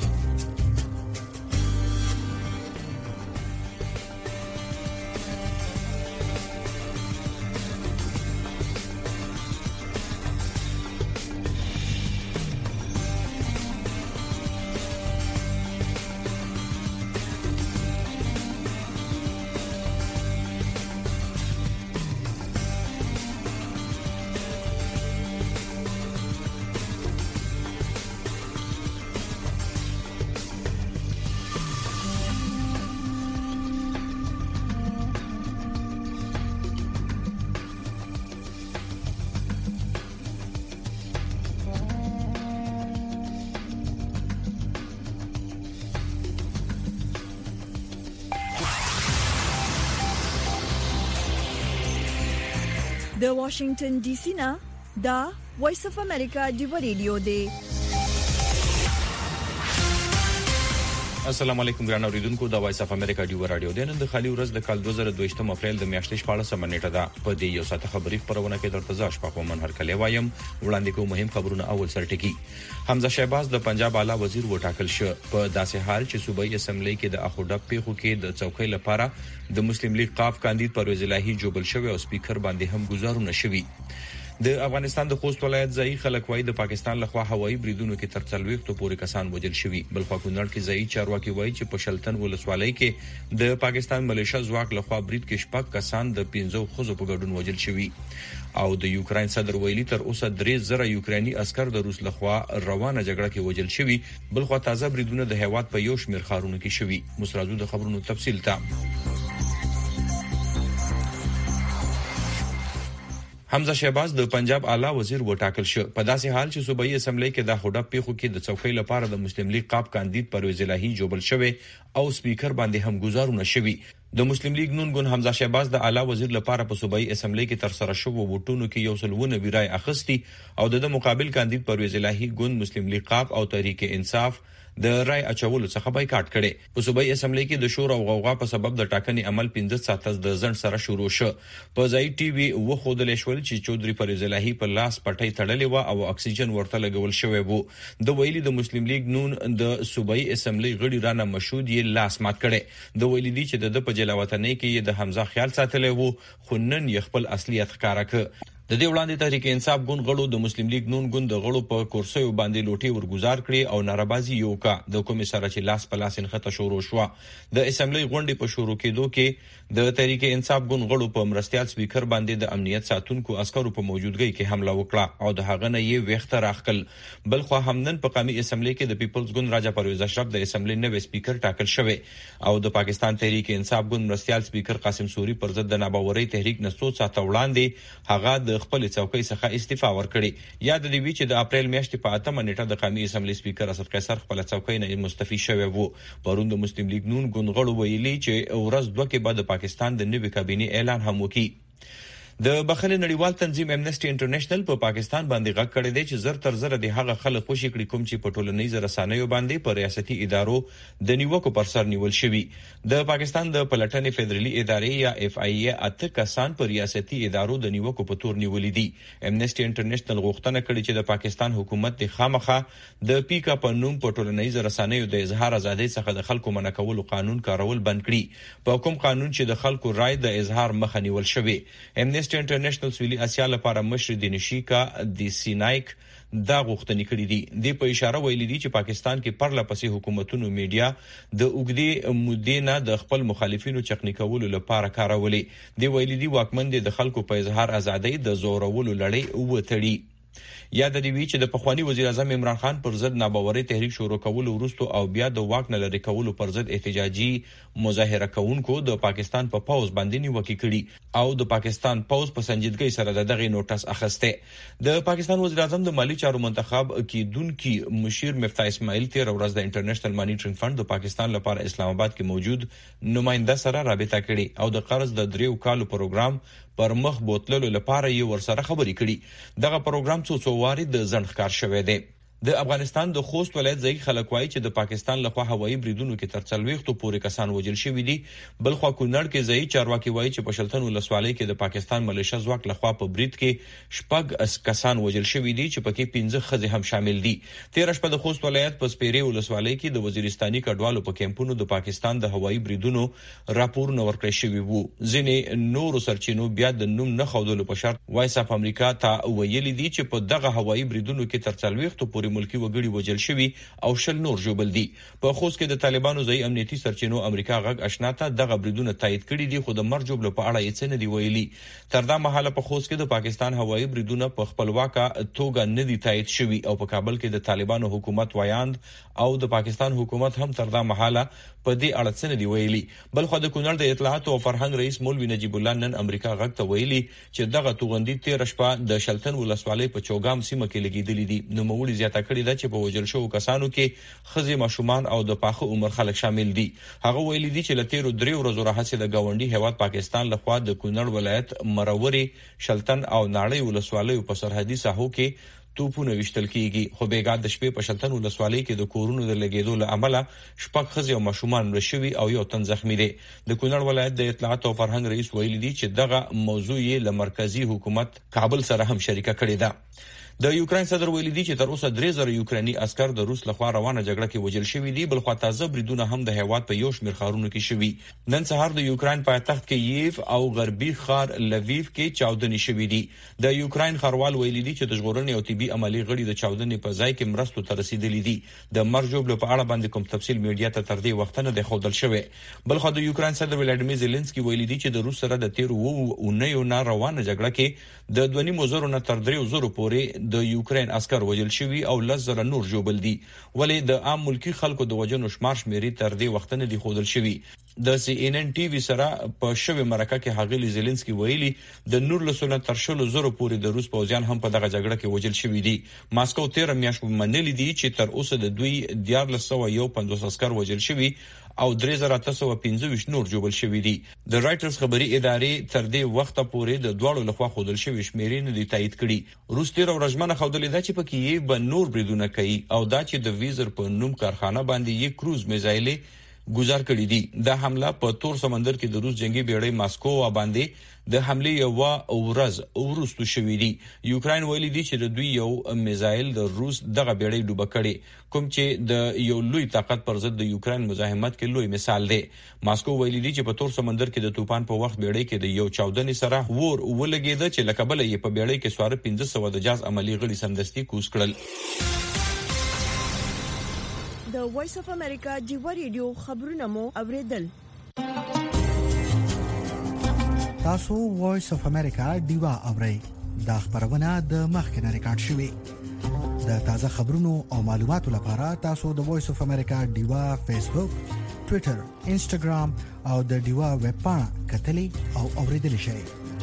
د واشنگټن ډي سي نه دا وایس اف امریکا دی ریډیو دی. السلام علیکم ګران اوریدونکو، د وایس اف امریکا دی رادیو د نن د خالي ورځ د کال دوه زره دوه یم اپریل د میاشتې شپاړس نیټه ده. په دې یو ساعت خبري خبرونه کې درته ځا شپه کوم هر کله وایم. وړاندې کوم مهم خبرونه. اول سرټکی حمزه شهباز د پنجاب اعلی وزیر وټاکل شو. په داسې حال چې صوبایي اسمبلی کې د اخوډه پیخو کې د چوکۍ لپاره د مسلم لیگ قاف کاندید پرویز الهی جوبل شوی او سپیکر باندې هم گزارونه شوی. د افغانستان د خوست ولایت ځای خلک وای د پاکستان لخوا هوایي بریدونو کې تر څلويختو پورې کسان وژل شوي. بل خو کونړ کې ځای چارواکي وای چې په شلتن ولسوالۍ کې د پاکستان ملیشیا ځواک لخوا برید کې شپږ کسان د پنځو خزو په ګډون وژل شوي. او د یوکرين صدر ویلي تر اوسه درې زره یوکراني عسكر د روس لخوا روانه جګړه کې وژل شوي. بل خو تازه بریدونه د هیواد په یو شمېر ښارونو کې شوي. مسرازو د خبرونو تفصیل ته حمزه شهباز د پنجاب اعلی وزیر وټاکل شو. په داسې حال چې صوبایي اسمبلی کې د هوډه پیخو کې د چوکۍ لپاره د مسلم لیگ قاپ کاندید پرویز الهی جوبل شوی او سپیکر باندې هم گزارونه شوی. د مسلم لیگ نون ګوند حمزه شهباز د اعلی وزیر لپاره په صوبایي اسمبلی کې تر سره شو ووټونو کې یو سلونه ویرای اخستی او د مقابل کاندید پرویز الهی ګوند مسلم لیگ قاپ او تحریک انصاف د رای اچولو څخه بایکاټ کړي. په صوبایي اسمبلی کې د شور او غوغا په سبب د ټاکنې عمل پنځه ساعته د ځند سره شروع شو. په ځای ټي وي وخودل شول چې چودري پرویز الهی په لاس پټۍ تړلې و او اکسیجن ورته لګول شوی وو. د ویلي د مسلم لیگ نون د صوبایي اسمبلی غړي رانه مشهود یې لاس مات کړي. د ویلي دي چې د په جلاوطنۍ کې د حمزه خیال ساتلې وو خو نن یې خپل اصلیت ښکارا کړ. د دې وړاندې تحریک انصاف ګوند غړو د مسلم لیگ نون ګوند غړو په کورسیو باندې لوټي ورګزار کړي او ناربازي یو کا د کومې سره چې لاس په لاس انخته شروع شو. د اسمبلی غونډې په شروع کېدو کې د تحریک انصاف ګوند غړو په مرستيال سپیکر باندې د امنیت ساتونکو عسکرو په موجودګۍ کې حمله وکړه او د هغه نه یې ویخته راخکل. بل خو همنن په قومي اسمبلی کې د پیپلز ګوند راجا پرویز اشرف د اسمبلی نوې سپیکر ټاکل شوی او د پاکستان تحریک انصاف ګوند مرستيال سپیکر قاسم سوري پر ضد د ناباورۍ تحریک نسو ساته وړاندې هغه د خپل چوکۍ څخه استعفا ورکړي. یاد دی وی چې د اپریل میاشتې په اتمه نیټه د قومي اسمبلی سپیکر اسد قیصر خپل چوکۍ نه مستعفي شوی وو. پرون د مسلم لیگ نون ګوند غړو ویلي چې ورځ دوه کې بعد پاکستان د نوې کابینې اعلان هم وکړي. د بخښنې نړیوال تنظیم امنیسټي انټرنیشنل په پاکستان باندې غږ کړی دی چې زر تر زر د هغه خلک خوشي کړي کوم چې په ټولنیزو رسنیو باندې په ریاستي ادارو د نیوکو پر سر نیول شوی. د پاکستان د پلټنې فدرالي ادارې یا اف ای ای اته کسان په ریاستي ادارو د نیوکو په تور نیولې دي. امنیسټي انټرنیشنل غوښتنه کړې چې د پاکستان حکومت د خامخه د پیکا په نوم په ټولنیزو رسنیو د اظهار ازادۍ څخه د خلکو منع کولو قانون کارول بند کړي. په کوم قانون چې د خلکو رائے د اظهار مخه نیول شوی. امنیسټي انټرنیشنل سویلي اسیا لپاره مشر د نشیکا د سینایک دا غوښتنې کړې دي. د په اشاره ویلي دي چې پاکستان کې پرله پسې حکومتونو میډیا د اوګدي مودې نه د خپل مخالفینو چقنی کولو لپاره کارولې. دی ویلي دي واکمن د خلکو په اظهار ازادۍ د زورولو لړۍ وتړي. یاد دی وی چې د پخوانی وزیر اعظم عمران خان پر ضد ناباوري تحریک شروع کول وروسته او بیا د واک نه لري کول پر ضد احتجاجي مظاهره کوونکو د پاکستان په پاوز باندې نیوکه کړي او د پاکستان پاوز په سنجیدګۍ سره دغه نوټس اخیسته. د پاکستان وزیر اعظم د مالی چارو منتخب کیدونکو مشیر مفتاح اسماعیل تیر ورځ د انټرنیشنل مانیټرینګ فند د پاکستان لپاره اسلام آباد کې موجود نماینده سره رابطه کړې او د قرض د دریو کالو پروګرام پر مخ بوتللو لپاره یې ورسره خبرې کړي. دغه پروګرام څو څو واري د ځنډ ښکار شوی دی. د افغانستان د خوست ولایت ځای خلک وایي چې د پاکستان لخوا هوایي بریدونو کې تر څلويختو پورې کسان وژل شوي دي. بل خو کونړ کې ځای چارواکي وایي چې په شلتن ولسوالۍ کې د پاکستان ملیشیا ځواک لخوا په برید کې شپږ کسان وژل شوي دي چې پکې پنځه ښځې هم شامل دي. تیر شپه د خوست ولایت په سپیرې ولسوالۍ کې د وزیرستاني کډوالو په کیمپونو د پاکستان د هوایي بریدونو راپورونه ورکړل شوي وو. ځینې نورو سرچینو بیا د نوم نه ښودلو په شرط وایس اف امریکا ته ویلي دي چې په دغه هوایي بریدونو کې تر څلويختو پورې ملکی وګړي وژل شوي او شل نور ژوبل دي. په خوست کې د طالبانو ځای امنیتي سرچینو امریکا غږ آشنا ته دغه بریدونه تایید کړي دي، خو د مرګ ژوبل په اړه یې څه نه دی ویلي. تر دا مهاله په خوست کې د پاکستان هوایي بریدونه په خپلواکه توګه نه دي تایید شوي او په کابل کې د طالبانو حکومت وایاند او د پاکستان حکومت هم تر دا مهاله په دې اړه څه نه دی ویلي. بل خو د کونړ د اطلاعات او فرهنګ رئیس مولوی نجیب الله نن امریکا غږ ته ویلي چې دغه توغندي تیر شپه د شلتن ولسوالۍ په چوغام سیمه کې لګیدلې دي. نو مولوی زیاته کړې ده چې په وژل شوو کسانو کې ښځې، ماشومان او د پاخه عمر خلک شامل دي. هغه ویلي دي چې لتیرو درې ورځو راهیسې د گاونډي هیواد پاکستان لخوا د کونړ ولایت مروري، شلتن او ناړۍ ولسوالیو په سرحدي ساحو کې توپونه وشتل کیږي. خو بیګا د شپې په شلتن ولسوالۍ کې د کورونو د لګیدو له امله شپږ ښځې او ماشومان مړه شوي او یو تن زخمی دي. د کونړ ولایت د اطلاعات او فرهنګ رئیس ویلي دي چې دغه موضوع یې له مرکزی حکومت کابل سره هم شریکه کړې ده. د یوکرين صدر ویلي دي چې تر اوسه درې زره یوکراني عسكر د روس لخوا روانه جګړه کې وژل شوي دي. بل خو تازه بریدونه هم د هیواد په یو شمېر ښارونو کې شوي. نن سهار د یوکرين پایتخت کې ییف او غربي ښار لویف کې چاودنې شوي دي. د یوکرين ښاروال ویلي دي چې د ژغورنې او طبي عملي غړي د چاودنې په ځای کې مرستو ته رسیدلي دي. د مرګ ژوبل په اړه باندې کوم تفصیل میډیا ته تر دې وخت نه دی ښودل شوی. بل خو د یوکرين صدر ولادیمیر زيلنسکي ویلي دي چې د روس سره د تیر وو اونیو نه روانه جګړه کې د دوه نیم زرو نه تر درې زرو پورې د یوکرين عسكر وژل شوي او لس زره نور ژوبل دي. ولې د عام ملکی خلکو د وژنو شمار شمیرې تر دې وخت نه دی ښودل شوی. د سی ان ان ټي وي سره په شوی مرکه کې هغلی زيلنسکي ویلي د نور لسونه تر شلو زرو پورې د روس پوځیان هم په دغه جګړه کې وژل شوي دي. ماسکو تیر میاشت منلي دي چې تر اوسه د دوی دیارلس سوه یو پنځوس عسكر وژل شوي او درې زره اته سوه پنځه ویشت نور جوړل شوي دي. د رائټرز خبري ادارې تر دې وخت پورې د دواړو لخوا خودل شوی شمیرې نه دي تایید کړي. روس تیر ورځمنه خودلې ده چې پکې یې به نور بریدونه کوي او دا چې د ویزر په نوم کارخانه باندې یې کروز میزایلې گزار کړی دي. دا حمله په تور سمندر کې د روس جنگي بیړۍ ماسکو باندې د حمله یو ورځ ورستو شوې دي. یوکرين ویلي دي چې د دوی یو میزایل د روس دغه بیړۍ ډوبه کړي، کوم چې د یو لوی طاقت پر ضد د یوکرين مزاحمت کې لوی مثال دی. ماسکو ویلي دي چې په تور سمندر کې د طوفان په وخت بیړۍ کې د یو چاودنې سره ور ولګیده چې لکه بل یې په بیړۍ کې سوار پنځه سوه د جاز عملی غړي سمدستي کوز کړل. د وایس اف امریکا دیوا ریډیو خبرونه مو اوریدل. تاسو وایس اف امریکا دیوا اورئ. دا خبرونه د مخکنه ریکارډ شوې. د تازه خبرونو او معلوماتو لپاره تاسو د وایس اف امریکا دیوا فیسبوک، ټوئیټر، انسټاګرام او د دیوا ویب پاڼه کتلې او اوریدل شئ.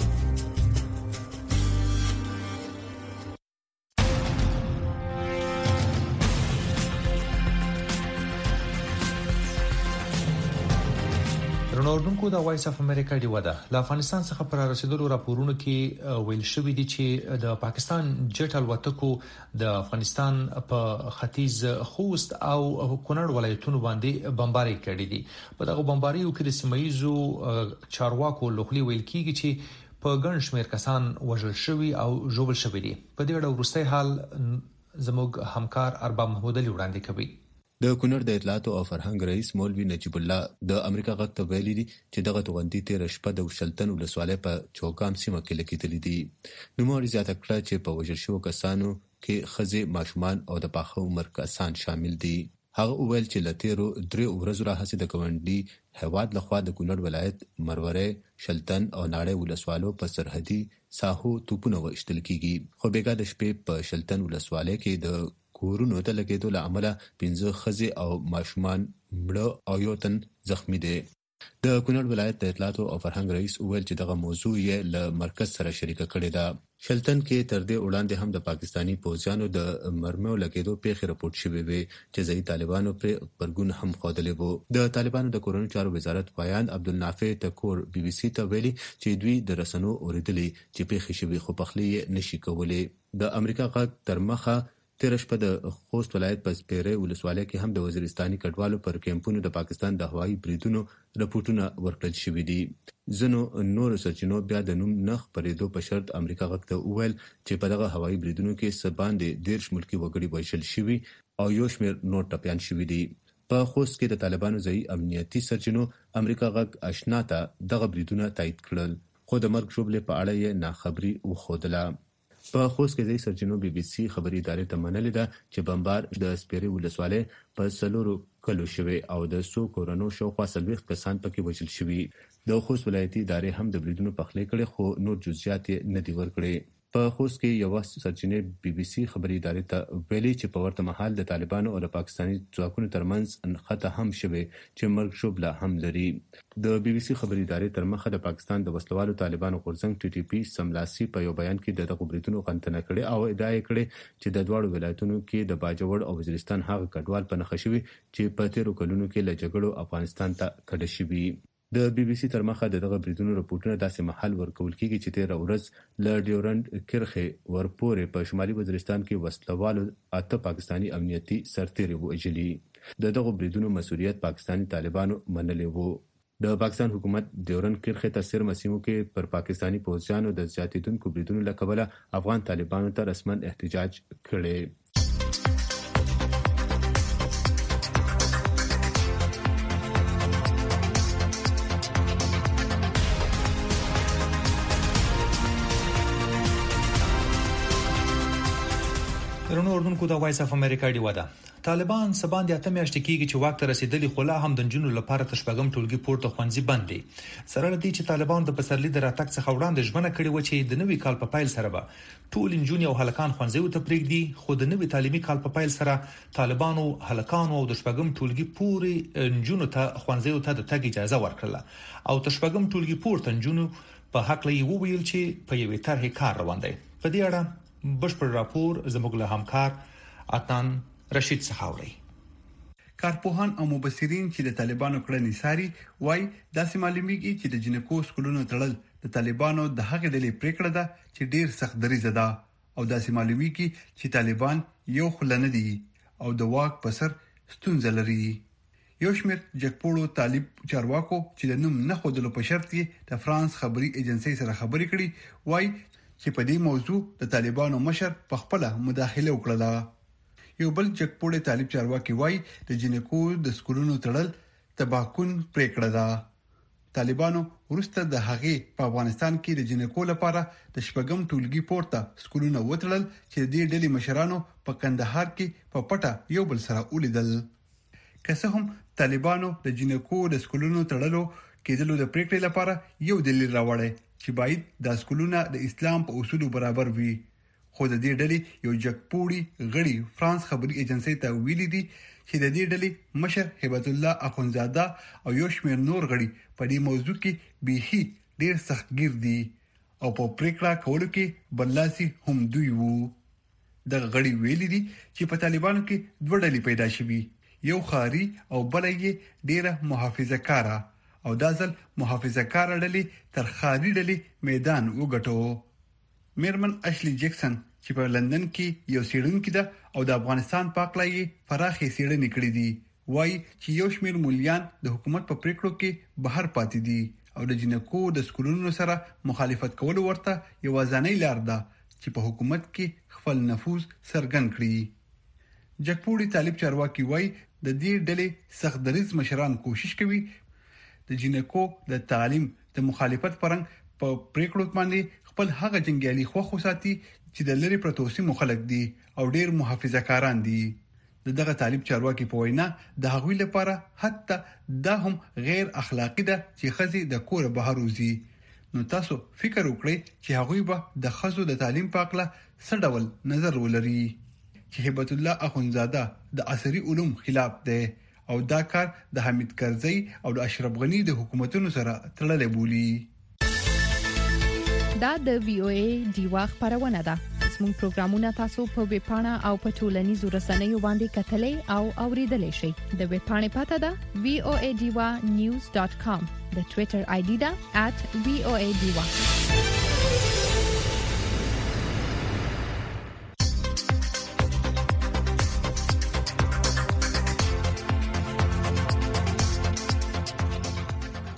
رنوردونکو د وایس اف امریکا دی ودا له افغانستان څخه پر رسیدلو راپورونو کې ویل شوې دي چې د پاکستان جټ الوتکو د افغانستان په ختیځ خوست او کونړ ولایتونو باندې بمباري کړې دي. په دغه بمباریو کې د سیمایزو چارواکو لوخلي ویل کیږي چې په ګڼ شمېر کسان وژل شوي او ژوبل شوي دي. په دې اړه وروستي حال زموږ همکار ارباب محمود علي وړاندې کوي. د کونړ د اطلاعات او فرهنګ رئیس مولوی نجیب الله د امریکا غږ ته ویلي دي چې دغه توغندي تیر شپه د شلتن ولسوالۍ په چوکام سیمه کې لګیدلې دي. نوموړي زیاته کړه چې په وژل شوو کسانو کې ښځې، ماشومان او د پاخه عمر کسان شامل دي. هغه وویل چې لتیرو درې ورځو راهیسې د ګاونډي هیواد لخوا د کونړ ولایت مروري، شلتن او ناړۍ ولسوالو په سرحدي ساحو توپونه وشتل کیږي. خو بیګا د شپې په شلتن ولسوالۍ کې د کورونو د لګیدو له امله پنځه ښځې او ماشومان مړه او یو تن زخمی دي. د کونړ ولایت د اطلاعات او فرهنګ رئیس وویل چې دغه موضوع یې له مرکز سره شریکه کړې ده. شلتن کې تر دې وړاندې هم د پاکستانی پوځیانو د مرمیو لګیدو پیښې راپورټ شوې وې چې ځایي طالبانو پر غبرګون هم ښودلی وو. د طالبانو د کورنیو چارو وزارت وایاند عبدالنافع تکور بي بي سي ته ویلي چې دوی د رسنیو اوریدلي چې پیښې شوې خو پخلی یې نشي کولی. د امریکا غږ تر مخه تیر شپه د خوست ولایت په سپیره ولسوالۍ کې هم د وزیرستاني کډوالو پر کیمپونو د پاکستان د هوایي بریدونو رپورټونه ورکړل شوي دي. ځینو نورو سرچینو بیا د نوم نه خپرېدو په شرط امریکا غږ ته وویل چې په دغه هوایي بریدونو کې څه باندې دېرش ملکي وګړي وژل شوي او یو شمېر نور ټپیان شوي دي. په خوست کې د طالبانو ځایي امنیتي سرچینو امریکا غږ آشنا ته دغه بریدونه تایید کړل، خو د مرګ ژوبلې په اړه یې ناخبري وښودله. په خوست کې ځایي سرچینو بي بي سي خبري ادارې ته منلې ده چې بمبار د سپیرې ولسوالۍ په څلورو کلو شوی او د څو کورونو شاوخوا څلوېښت کسان پکې وژل شوي. د خوست ولایتي ادارې هم د بریدونو پخلی کړي خو نور جزئیات یې نه دي ورکړي. په خوست کې یو سرچینې بي بي سي خبري ادارې ته ویلي چې په ورته مهال د طالبانو او د پاکستاني ځواکونو ترمنځ نښته هم شوې چې مرګ ژوبله هم لري. د بي بي سي خبري ادارې تر مخه د پاکستان د وسلوالو طالبانو غورځنګ ټي ټي پي سملاسي په یو بیان کې د دغو بریدونو غندنه کړې او ادعا یې کړې چې د دواړو ولایتونو کې د باجوړ او وزیرستان هغه کډوال په نښه شوي چې په تیرو کلونو کې له جګړو افغانستان ته کډه شوي. د بي بي سي تر مخه د دغه بریدونو رپورټونه داسې مهال ورکول کیږي چې تیره ورځ له ډیورنډ کرښې ورپورې په شمالي وزیرستان کې وسلوالو اته پاکستاني امنیتي سرتیري وژلي. د دغو بریدونو مسؤلیت پاکستاني طالبانو منلی وو. د پاکستان حکومت ډیورنډ کرښې ته څیرمه سیمو کې پر پاکستاني پوځیانو د زیاتېدونکو بریدونو له کبله افغان طالبانو ته رسما احتجاج کړی. درنو اردوونکو د وایس اف امریکا ډیوا ده. طالبان سبان د اته میاشتې کېږي چې واک ته رسیدلی خو لا هم د نجونو لپاره د شپږم ټولګي پورته ښوونځي بند دي. سره له دې چې طالبان د پسرلي د راتګ څخه وړاندې ژمنه کړې و چې د نوي کال په پیل سره به ټول نجونې او هلکان ښوونځیو ته پرېږدي، خو د نوي تعلیمي کال په پیل سره طالبانو هلکانو او د شپږم ټولګي پورې نجونو ته ښوونځیو ته د تګ اجازه ورکړه او د شپږم ټولګي پورته نجونو په حق لې وویل چې په یوې طرحې کار روان دی. په دې اړه بشپړ راپور زموږ له همکار عطان رشید څخه اوري. کارپوهان او مبصرین چې د طالبانو کړنې ساري وای داسې معلومیږي چې د جنکو سکولونو تړل د طالبانو د هغې ډلې پریکړه ده چې ډیر سخت دریزه ده او داسې معلومیږي چې طالبان یو خلنه دي او د واک په سر ستونزه لري. یو شمېر جګپوړو طالب چارواکو چې د نوم نه ښودلو په شرط یې د فرانس خبري ایجنسی سره خبرې کړې وای چې په دې موضوع د طالبانو مشر په خپل مداخله وکړه. یو بل جګپوړی طالب چارواکي وای د جنکو د سکولونو تړل تباکون پریکړه ده. طالبانو ورسته د هغې په افغانستان کې د جنکو لپاره د شپږم ټولګي پورته سکولونه وتړل چې د دې ډلې مشرانو په کندهار کې په پټه یو بل سره ولیدل. که څه هم طالبانو د جنکو د سکولونو تړلو کېدلو د پریکړې لپاره یو دلیل راوړی چې باید د سکولونه د اسلام په اصولو برابر وي، خو د دې ډلې یو جګپوړی غړي فرانس خبري ایجنسی ته ویلي دي چې د دې ډلې مشر هبت الله اخونزاده او یو شمېر نور غړي په دې موضوع کې بیخي ډیر سختګیر دي او په پریکړه کولو کې برلاسي هم دوی وو. د غړي ویلي دي چې په طالبانو کې دوه ډلې پیدا شوي، یو خاري او بل یې ډیره محافظه کاره او دا ځل محافظه کار ډلې تر خاري ډلې میدان وګټو. میرمن اشلی جیکسن چې په لندن کې یو څېړونکې ده او د افغانستان په اړه یې پراخې څېړنې کړې دي وایي چې یو شمېر مولیان د حکومت په پریکړو کې بهر پاتې دي او د جنکو د سکولونو سره مخالفت کول ورته یوازینۍ لار ده چې په حکومت کې خپل نفوذ څرګند کړي. جګپوړي طالب چارواکي وایي د دې ډلې سخت دریځ مشران کوشش کوي د جنکو د تعلیم د مخالفت پرنګ په پریکړو باندې خپل هغه جنګیالي خو ساتي چې د لری پروتو سیمو خلک دي او ډیر محافظه کاران دي. دغه طالب چارواکي په وینا د هغوی لپاره حتی دا هم غیر اخلاقی ده چې خزي د کور بهر وځي. نو تاسو فکر وکړئ چې هغوی به د خزو د تعلیم په اړه څه ډول نظر ولري چې هبت الله اخونزاده د عصري علوم خلاف ده او دا کار د حمید کرزی او د اشرف غنی د حکومتونو سره تړلې بولی. دا د وی او ای دیوا خبرونه ده. زموږ پروګرامونه تاسو په ویب پاڼه او په ټولنیزو رسنیو باندې کتلې او اوریدلای شئ. د ویب پاڼې پته ده وی او ای دیوا نیوز ډاٹ کام. د ټوئیټر آی ډي ده ات وی او ای دیوا.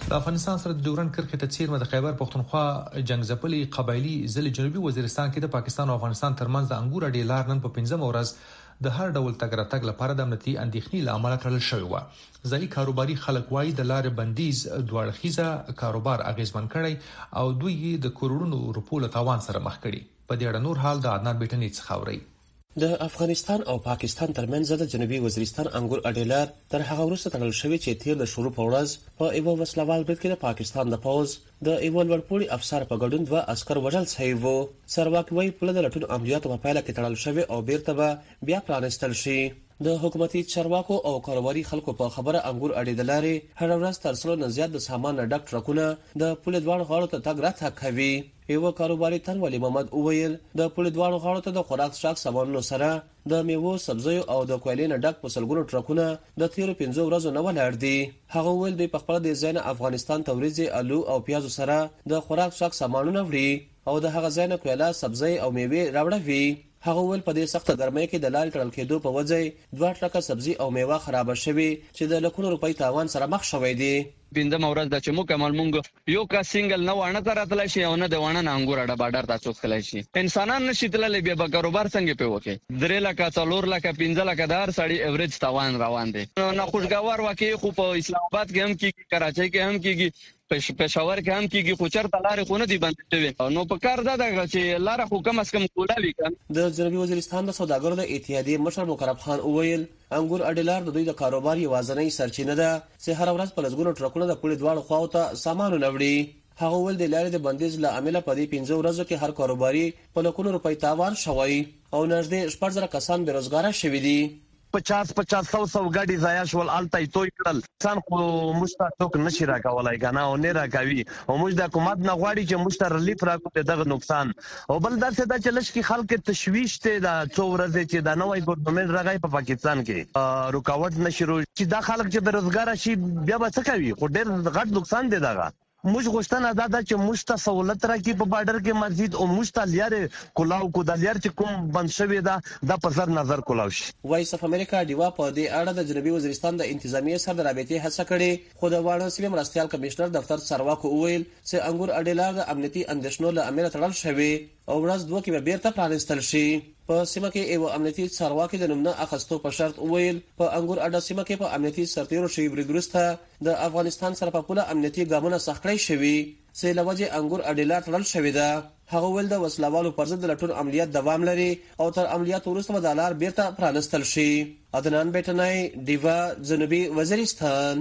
د افغانستان سره د ډیورند کرښې ته څیرمه د خیبر پښتونخوا جنگ ځپلي قبایلی ضلع جنوبي وزیرستان کې د پاکستان او افغانستان ترمنځ د انګور اډې لار نن په پنځم ورځ د هر ډول تګ راتګ لپاره د امنیتي اندېښنې لامل تړل شوی و. ځایي کاروباري خلک وایي د لارې بندیز دواړخیزه کاروبار اغیزمن کړي او دوی د کروڑونو روپو له تاوان سره مخ کړي. په دې اړه نور حال د عدنان بیٹنی څخه اوري. د افغانستان او پاکستان ترمنځ د جنوبي وزیرستان انګور اډیلار تر هغه وروسته تړل شوی چې تیر د شروع په ورځ په ایو وسلوال برید کې د پاکستان د پوز د ایو ورپوري افسر په ګډون دوه عسكر وژل شوي وو. سرواکوي په د لټون عملیاتو په پایله کې تړل شوی او بیرته به بیا پرانستل شي. د حکومتي چارواکو او کاروباري خلکو په خبره انګور اډې د لارې هر ورځ تر څلور نه زیات د سامان ډک ټرکونه د پوله دواړو غاړو ته تګ راتګ کوي. یو کاروباري تن ولی محمد اوویل د پوله دواړو غاړو ته د خوراک شاک سامانونو سره د میوو سبزیو او د کویلین ډک په سلګونو ټرکونه د تیرو پنځو ورځو نه ولاړ دي. هغه ویل دوی په خپل د ځای نه افغانستان ته ورځي الو او پیازو سره د خوراک شاک سامانونه وړي او د هغه ځای نه کویلا سبزی او میوه راوړوي. هغه ول په دې سخت ګرمۍ کې د لارې تړل کېدو په وجه دوه ټرکه سبزی او میوه خراب شوي چې د لکونو روپۍ تاوان سره مخ شوی دی. پنځم ورځ د چې مکمل مونږ یو کا سنگل نه وانه تراتل شي او نه د وانه انګور اډه بارډر تاسو خلای شي. انسانان نشي تللی بیا به کاروبار څنګه په وکي. درې لکه څلور لکه پنځه لکه دار سړی ایوریج تاوان روان دي. نه خوشګوار واقع خو په اسلام آباد کې هم کیږي، کراچۍ کې هم کیږي، پېښور کې هم کیږي، خو چرته لارې خو نه دی بند شوی. نو په کار دا ده چې لار خو کم اس کم کولاوي کم. د جنوبي وزیرستان د سوداګرو د اتحادیې مشر مقرب خان اوویل انګور اډیلار د دوی د کاروبار یوازنۍ سرچینه ده چې هر ورځ په لږونو ټرکونو د پوله دواړو خواو ته سامانونه وړي. هغه ول د لارې د بندیز له عمله په دې پنځه ورځو کې هر کاروباري په لکونو روپۍ تاوان شوی او نږدې شپږ زره کسان بیروزګار شوي دي. پچاس پچاس سو سو ګاډي ضایع شول الته توي کړل. انسان خو مشته څوک نشي راکولای کنه او نه راکوي او موږ د حکومت نه غواړي چې مشته ریلیف راکړي دغه نقصان. او بل درته دا چې لږ کې خلک تشويش ته دا څو ورځې چې دا نوې ګورنمنت راغی په پاکستان کې رکاوټ نشي روي چې دا خلک چې بیروزګار شي بیا به څه کوي. خو ډېر غټ نقصان دی دغه. موږ غوښتنه دا ده چې موږ ته سہولت راکړي په بارډر کې مسجد او موږ ته لیارې کولاو کو د لیار چې کوم بند شوی دا د پزر نظر کولاو شي. وایس اف امریکا دیوا په دې اړه د جنوبي وزیرستان د انتظامیه سره د رابطې هڅه کړې خو د وانه سیمه مرستيال کمشنر دفتر سرواکو ویل چې انګور اډیلار د امنیتي اندیشنو له امله تړل شوی او ورځ دوه کې به بیرته پرانستل شي. په سیمه کې یو امنیتي چارواکي د نومنه اخستو په شرط ویل په انګور اډه سیمه کې په امنیتي سرتیرو شي بریګرسته د افغانستان سره په پوله امنیتي ګامونه سخکړی شوی چې لوجه انګور اډیلار تړل شوی ده. هغه ول د وسلوالو پر ضد لټون عملیات دوام لري او تر عملیات وروسته د لار بیرته پرانستل شي. عدنان بیٹنای دیوا جنوبي وزیرستان.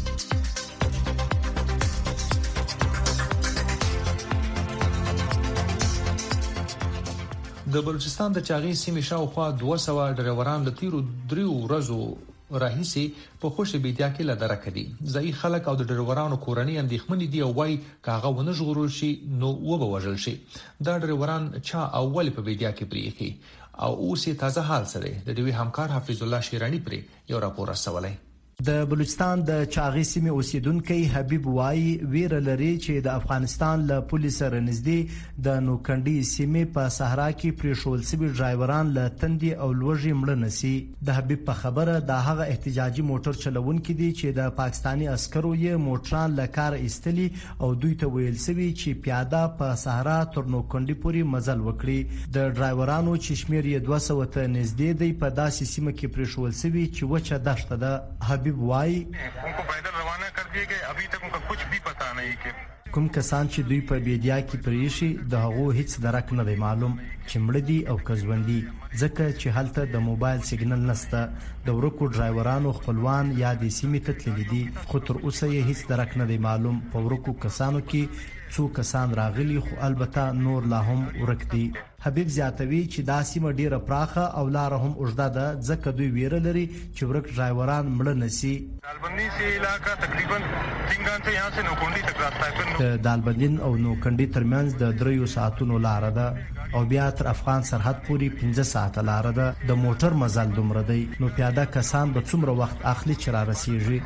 د بلوچستان د چاغي سیمې شاوخوا دوه سوه ډریوران له تیرو دریو ورځو راهیسي په خوشي بیتیا کې لدره کړي. ځای خلک او د ډریورانو کورنۍ اندېښمنې دي او وايي کاغه ونه ژغورل شي نو وبوجل شي. دا ډریوران چا اول په بیتیا کې پریخي او اوس یې تازه حال سره د دوی همکار حفیظ الله شیرانی پرې یو راپور راسولای. د بلوچستان د چاغي سیمې اوسیدونکو حبیب وای ویر لري چې د افغانستان له پولیس سره نږدې د نوکندي سیمې په صحرا کې پریښول سوي ډرایوران له تندي او لوږې مړه نسی. د حبیب په خبره د هغه احتجاجي موټر چلوونکو دي چې د پاکستانی عسکرو یې موټران له کار ایستلي او دوی ته ویل سوي چې پیاده په صحرا تر نوکندي پورې مزل وکړي. د ډرایورانو چې شمیر یې دوه سوه ته نږدې دی په داسې سیمه کې پریښول سوي چې وچه دښته ده. حبیب वाई उनको पैदल रवाना कर दिए गए. अभी तक उनका कुछ भी पता नहीं कि کوم کسان چې دوی په بیدیا کې پریشي د هغو هیڅ درک نه دی معلوم چې مړ دي او کزوندي ځکه چې هلته د موبایل سیګنل نشته. د ورکو ډرایورانو خپلوان یا د سیمې ته تللي دي خو تر اوسه یې هیڅ درک نه دی معلوم. په ورکو کسانو کې څو کسان راغلي خو البته نور لا هم ورک دي. حبیب زیاتوي چې دا سیمه ډیره پراخه او لار هم اوږده ده ځکه دوی ویره لري چې ورک ډرایوران مړه نسی. دالبندی سے علاقہ تقریبا سنگان سے یہاں سے نوکندی تک راستہ د دالبندین او نوکندی ترمنځ د دریو ساعتونو لار ده او بیا تر افغان سرحد پورې پنځه ساعته لار ده. د موټر مزل دومره دی نو پیاده کسان به څومره وخت اخلي چې را رسیږي.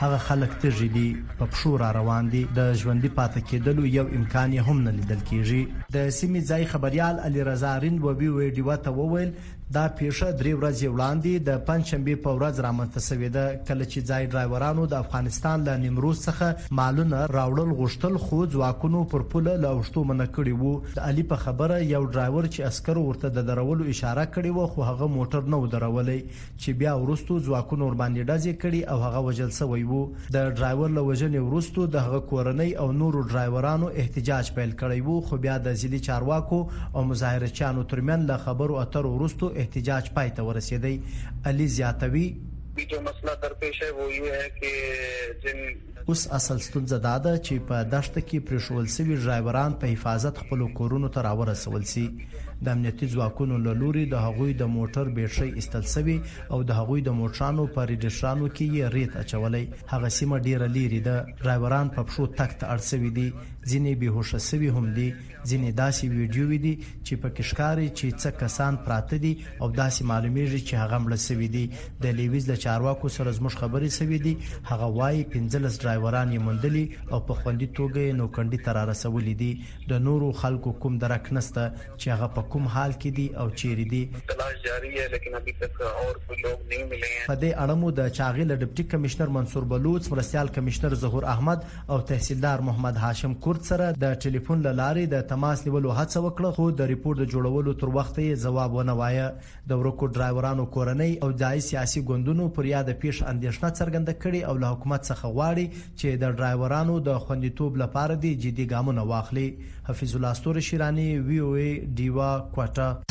هغه خلک تږي دي، په پښو را روان دي، د ژوندي پاتې کېدلو یو امکان یې هم نه لیدل کېږي. د سیمې ځای خبريال علي رضا رینبوبي ویډیو ته وویل دا پیښه درې ورځې وړاندې د پنځشنبه په ورځ رامنځته شوې ده، کله چې ځای ډرایورانو د افغانستان له نیمروز څخه مالونه راوړل غوښتل خو ځواکونو پر پوله له اوښتو منع کړي وو. د علي په خبره یو ډرایور چې عسکرو ورته د درولو اشاره کړې وه خو هغه موټر نه و درولی، چې بیا وروستو ځواکونو ورباندې ډزې کړي او هغه وژل شوی وو. د ډرایور له وژنې وروستو د هغه کورنۍ او نورو ډرایورانو احتجاج پیل کړی وو، خو بیا د ضلعي چارواکو او مظاهرچیانو ترمن له خبرو اترو وروستو احتجاج پای ته ورسېدی. علي زیاتوي جو مسله درپیش ہے وہ یہ ہے کہ جن اوس اصل ستونزه دا ده چې په دشت کې پرېښول شوي ډرایوران په حفاظت خپلو کورونو ته راورسول شي. د امنیتي ځواکونو له لوري د هغوی د موټر بیټرۍ ایستل شوي او د هغوی د موټرانو په رجسټرانو کې یې ریت اچولی. هغه سیمه ډیره لیرې ده، ډرایوران په پښو تګ ته اړ شوي دي، ځینې بېهوشه شوي هم دي، ځینې داسې ویډیوې دي چې پکې ښکاري چې څه کسان پراته دي او داسې معلومیږي چې هغه مړه شوي دي. د لیویز له چارواکو سره زموږ خبرې شوي دي، هغه وایي پنځلس ډرایوران یې موندلي او په خوندي توګه یې نوکندي ته رارسولي دي. د نورو خلکو کوم درک نشته چې هغه په کوم حال کې دي او چیرې دي. تلاش جاری ہے لیکن ابھی تک اور کوئی لوگ نہیں ملے ہیں. په دې اړه مو د چاغې له ډیپټي کمشنر منصور بلوچ، مرستیال کمشنر ظهور احمد او تحصیلدار محمد هاشم کورد سره د ټلیفون له لارې د تماس نیولو هڅه وکړه، خو د ریپورت د جوړولو تر وخته یې ځواب ونه وایه. د ورکو ډرایورانو کورنۍ او دای سیاسي ګوندونو پر یاد پیښ اندېښنه څرګنده کړي او له حکومت څخه غواړي چې د ډرایورانو د خوندیتوب لپاره دي جدي ګامونه واخلي. حفیظ الله استور شیرانی، وی او ای، ډیوا، کوټه.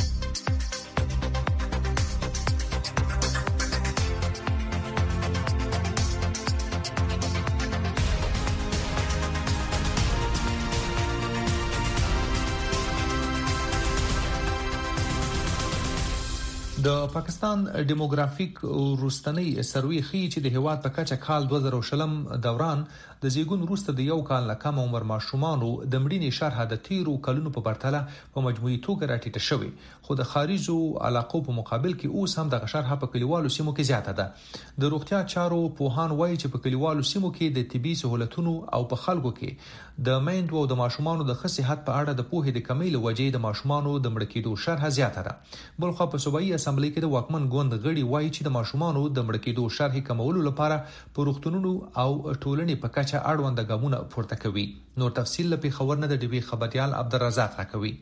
د پاکستان دیموګرافیک وروستنی سروې ښیي چې د هیواد په کچه کال دوه زره شلم دوران د زیږون وروسته د یو کال نه کم عمر ماشومانو د مړینې شرح د تیرو کلونو په پرتله په مجموعي توګه راټیټه شوې، خو د خارجو علاقو په مقابل کې اوس هم د شرح په کلیوالو سیمو کې زیاته ده. د روغتیا چارو پوهان وایي چې په کلیوالو سیمو کې د طبي سہولتونو او په خلکو کې د میندو او د ماشومانو د ښه صحت په اړه د پوهې د کمی له وجې د ماشومانو د مړ کېدو شرح زیاته ده. بلخو په صوبایي اسمبلی کې د واکمن ګوند غړي وایي چې د ماشومانو د مړ کېدو شرح کمولو لپاره په روغتونونو او ټولنې په کچه اړوند ګامونه پورته کوي. نور تفصیل لپاره خبر نه د ډیوی خبريال عبدالرزاق راکوي.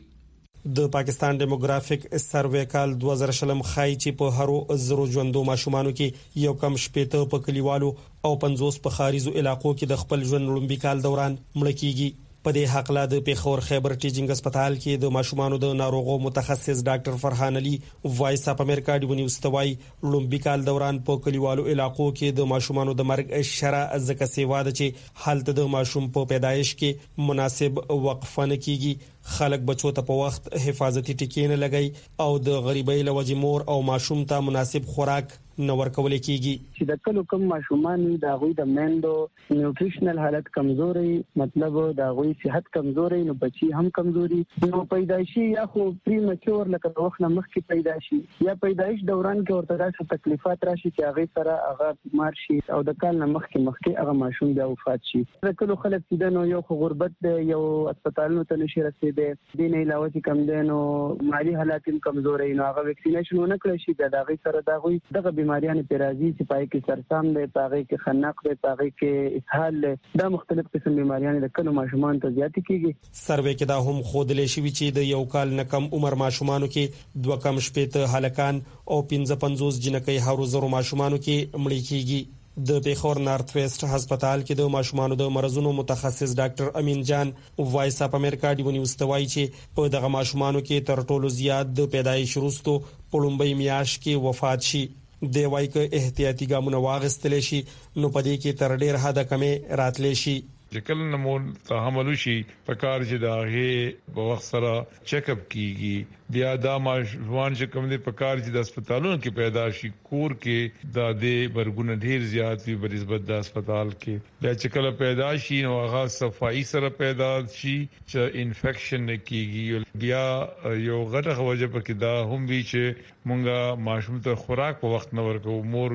د پاکستان دیموګرافیک سروې کال دوه زره شلم خای چې په هرو زرو ژوندو ماشومانو کې یو کم شپېته په کلیوالو او پنځوس په خارجو علاقو کې د خپل ژوند لومبي کال دوران مړ کیږي. په دې حق لا د پیښور خیبر ټیچینګ هسپتال کې د ماشومانو د ناروغو متخصص ډاکټر فرحان علي وایس اپ امریکا دی ونیوز توای لومبي کال دوران په کلیوالو علاقو کې د ماشومانو د مرګ شرع ځکه سیوا ده چې حالت د ماشوم په پیدایش کې مناسب وقفه نه کیږي. خلک بچو ته په وخت حفاظتي ټکي نه لګي او د غریبۍ لوجې مور او ماشوم ته مناسب خوراک نو ورکول کیږي. چې د کلو کم ماشومان د غوي د میندو نیوټریشنل حالت کمزوري، مطلب د غوي صحت کمزوري، نو بچي هم کمزوري، نو پیدایشي یا خو پریمچور لکه د وخت نه مخکې پیدایشي یا پیدایش دوران کې ورته راځي تکلیفات راشي چې هغه سره هغه بیمار شي او د کال نه مخکې مخکې هغه ماشوم بیا وفات شي. د کلو خلک چې نو یو خو غربت دی، یو هسپتالونو ته نشي رسیدي، دین علاوه چې کم دی نو مالی حالات هم کمزوري، نو هغه ویکسینیشن ونه کړی شي د هغه سره د غوي دغه بیماریان پیرازي چې پای کې سرطان دی، پای کې خنق دی، پای کې اسهال دی، دا مختلف قسم بیماریان د کلو ماشومان ته زیات کیږي. سروې کې دا هم خودلې شوی چې د یو کال نه کم عمر ماشومانو کې دوه کم شپېته هلکان او پنځه پنځوس جنکۍ هر زرو ماشومانو کې مړي کیږي. د پیښور نارث ویسټ هسپتال کې د ماشومانو د مرزونو متخصص ډاکټر امین جان وایس اپ امریکا دی ونیوز توای چې په دغه ماشومانو کې تر ټولو زیات د پیدایش وروسته په لومبۍ میاشت کې وفات شي. دی وایي چې احتیاطي ګامونه واغستل شي نو په دې کې تر ډیر حد کمې راتلې شي. چې کله نمو تحمل شي په کار چې داغه په وخت سره چیک اپ کیږي، بیا دا ماشومان چې کوم دي په کار چې د هسپتالونو کې پیدا شي کور کې د دې برګونه ډیر زیات وي په نسبت د هسپتال کې، بیا چې کله پیدا شي نو هغه صفائی سره پیدا شي چې انفیکشن نه کیږي. بیا یو غټه وجه پکې دا هم وی چې مونږه ماشوم ته خوراک په وخت نه ورکو، مور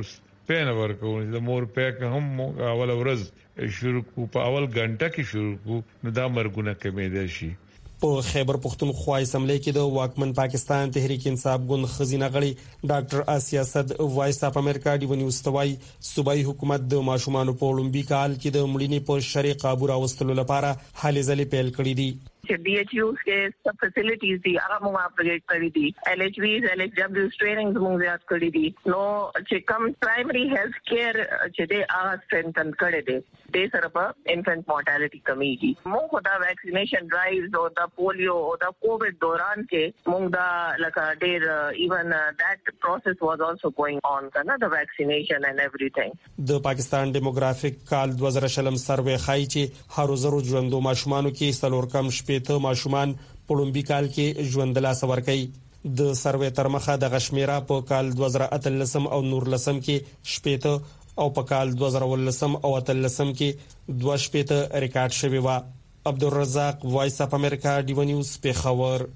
پین ورکو د مور پیک هم اول ورځ شروع کو په اول غنټه کې شروع کو نو دا مرګونه کمې دي شي. په خیبر پختونخوا اسمبلی کې د واکمن پاکستان تحریک انصاف ګوند خزینه غړي ډاکټر آسیا صد وایس اف امریکا دی ونیوز توای صوبایي حکومت د ماشومان په اولمپیک کال کې د مړینې په شری قابو راوستلو لپاره هلې ځلې پیل کړې دي. چې डी एच यूز کې سب فیسیلیټیز دي هغه موږ اپګریډ کړې دي. ایل ایچ ویز ایل ایچ ډبلیو ټریننګز موږ زیات کړې دي. نو چې کوم پرایمري هیلث کیر چې د هغه سټرنګتن کړې دي د سره په انفنٹ مورټالټي کمیږي. موږ دا ویکسینیشن ډرایوز او دا پولیو او دا کووډ دوران کې موږ دا لکه ډېر ایون دیٹ پروسس واز آلسو ګوینګ اون کنه د ویکسینیشن اند ایوریثینګ. د پاکستان ډیموګرافیک کال دوه زره شلم سروې خای چې هر زرو ژوندو ماشومانو کې څلور کم شپې ته ماشومان په لومبي کال کې ژوند لا سور کوي. د سروې تر مخه د غشمیرا په کال دوه زره اتلسم او نور لسم کې شپېته او په کال دوه زره ولسم او اتلسم کې دوه شپېته ریکارډ شوی و. عبدالرزاق وایس اف امریکا دی نیوز پیښور.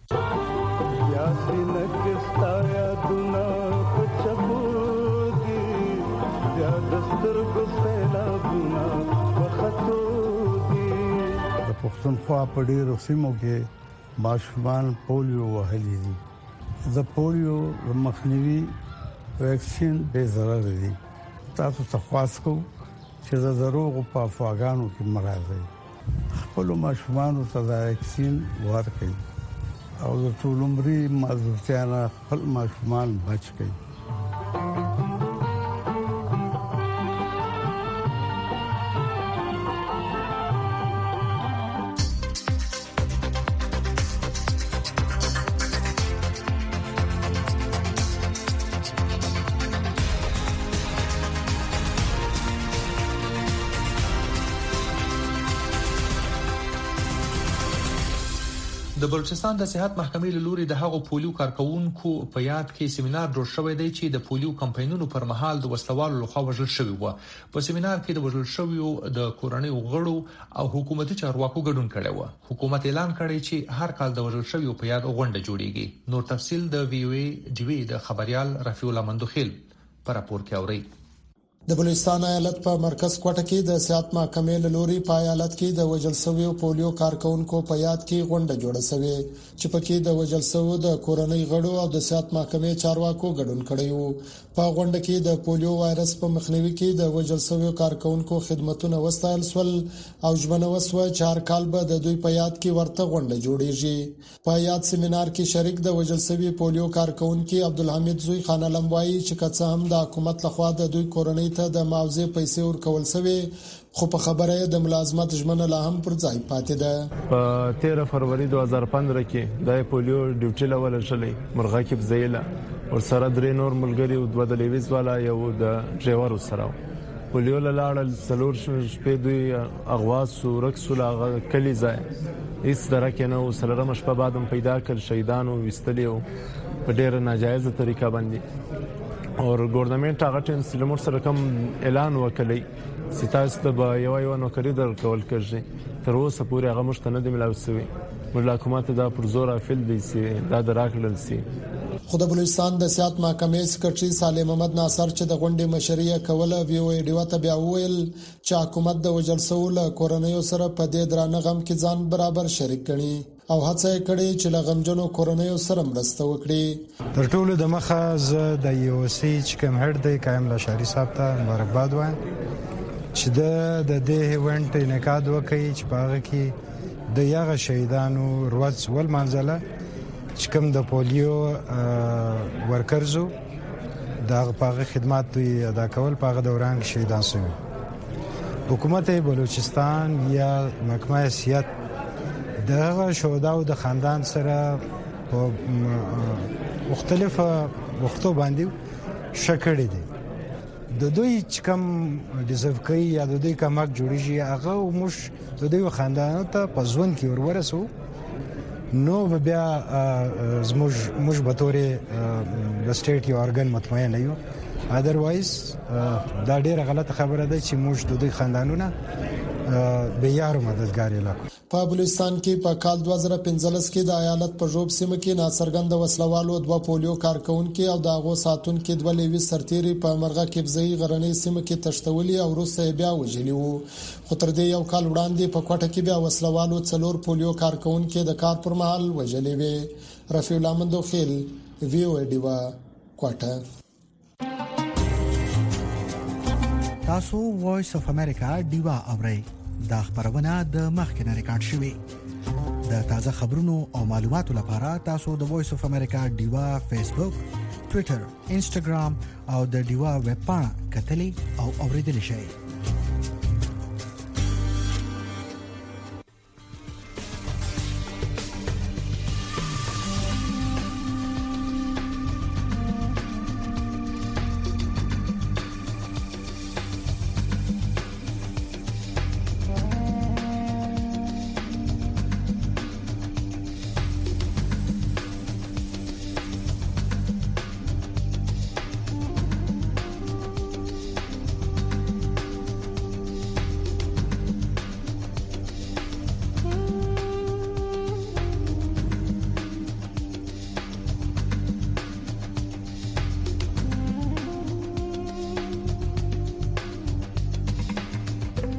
پښتونخوا په ډیرو سیمو کې ماشومان پولیو وهلي دي. د پولیو مخنیوي ویکسین به ضرر دي. تاسو ته خواست کوم چې د دروغ په افواګانو کې مراد خپل ماشومان ته د ویکسین ورکړي او د ټول عمر معذورتیا خپل ماشومان بچ کړي. د بلوچستان د صحت محکمې له لوري د هغو پولیو کارکونکو په یاد کې سیمینار جوړ شوی دی چې د پولیو کمپاینونو پر مهال د وسلوالو لخوا وژل شوی و. په سیمینار کې د وژل شویو د کورنۍ غړو او حکومتي چارواکو ګډون کړی و. حکومت اعلان کړی چې هر کال د وژل شویو په یاد غونډه جوړیږي. نور تفصيل د وی او ای ډي وی د خبريال رفیع الله مندوخیل پر راپور کې اوري. د بلوچستان ایالت په مرکز کوټه کې د صحت محکمې له لوري په ایالت کې د وژل شویو پولیو کارکونکو په یاد کې غونډه جوړه شوې چې پکې د وژل شویو د کورنۍ غړو او د صحت محکمې چارواکو ګډون کړی وو. په غونډه کې د پولیو وایرس په مخنیوي کې د وژل شویو کارکونکو خدماتونه وستایل سول او ژمنه وسوه چې هر کال به د دوی په یاد کې ورته غونډه جوړیږي. په یاد سیمینار کې شریک د وژل شویو پولیو کارکونکو عبدالحمید زوی خان علم وایي چې کڅ هم د حکومت لخوا د دوی کورنۍ د معاوضه پیسې ورکول شوی خو په خبره د ملازمت ژمنه لا هم پر ځای پاتې ده. په تیرہ فروری دوه هزار پندرہ کې د پولیو ډیوټي لول شلې مرغه کې بزیله او سره درې نور ملګری او دوه د لیویز والا یو د ډرایور سره پولیو لاړل سلور شپې دوی اغواز سورک سولا کلی ځای هیڅ درکه نه وسلره مشپه بعدم پیدا کړ شهیدانو وستلیو په ډیره ناجایزه طریقه باندې اور ګورنمنت هغه ټیم سلمور سره کوم اعلان وکړي ستاسو د یو یو نوکری درکول کړي تر اوسه پورې هغه مشتنه دی ملاوي سوی موږ حکومت دا پر زور افل دي چې دا دراکړل سي. خو د بلوچستان د صحت محکمې سکرټري صالح محمد ناصر چې د غونډې مشري کوله وی او ای ډیو ته بیا ویل چې حکومت د وجل سول کورنیو سره په دې درانه غم کې ځان برابر شریک کړي او هڅه کړي چې لغمجنو کورنیو سره مرسته وکړي. تر ټولو د مخه ز د یو سی چې کوم هډ دی قائم لاشاری صاحب ته مبارکباد وایم چې د د دې ایونت انعقاد وکړي چې باغ کې د یغه شهیدانو ورځ ول منځله چې کوم د پولیو ورکرزو د پاغه خدمات دوی ادا کول پاغه دوران شهیدان شوی. حکومت بلوچستان یا محکمه صحت دغه شهداو د خاندان سره په مختلفه وختو باندې شکړې دي. د دوی چې کوم ډیزرو کوي یا د دوی کومک جوړیږي هغه موږ د دوی خاندانو ته په ځوان کې ورورسو نو بیا زموږ موږ به تورې د سټیټ یو ارګن مطمئن نه یو ادروایز دا ډیره غلطه خبره ده چې موږ د دوی خاندانونه به یارو مددګار له په بلوچستان کې په کال دوه زره پنځلس کې د ایالت په جوب سیمه کې ناڅرګند وسلوالو دوه پولیو کارکونکو او داغو ساتونکو دوه لوي سرتيري په مرغه کبزي غرنۍ سیمه کې تشتولي او وروسته بیا وژلي وو خو تر دې یو کال وړاندې په کوټه کې بیا وسلوالو څلور پولیو کارکونکو د کار پر مهال وژلي وي. رفیع الله مندوخیل وی او ډیوا کوټه. تاسو وایس اف امریکا ډیوا اورئ دا خبرونه د مخکنه ریکارډ شوی. د تازه خبرونو او معلوماتو لپاره تاسو د وایس اف امریکا ډیوا فیسبوک، ټوئیټر، انسټاګرام او د ډیوا ویب پاڼه کتلی او اوریدلی شئ.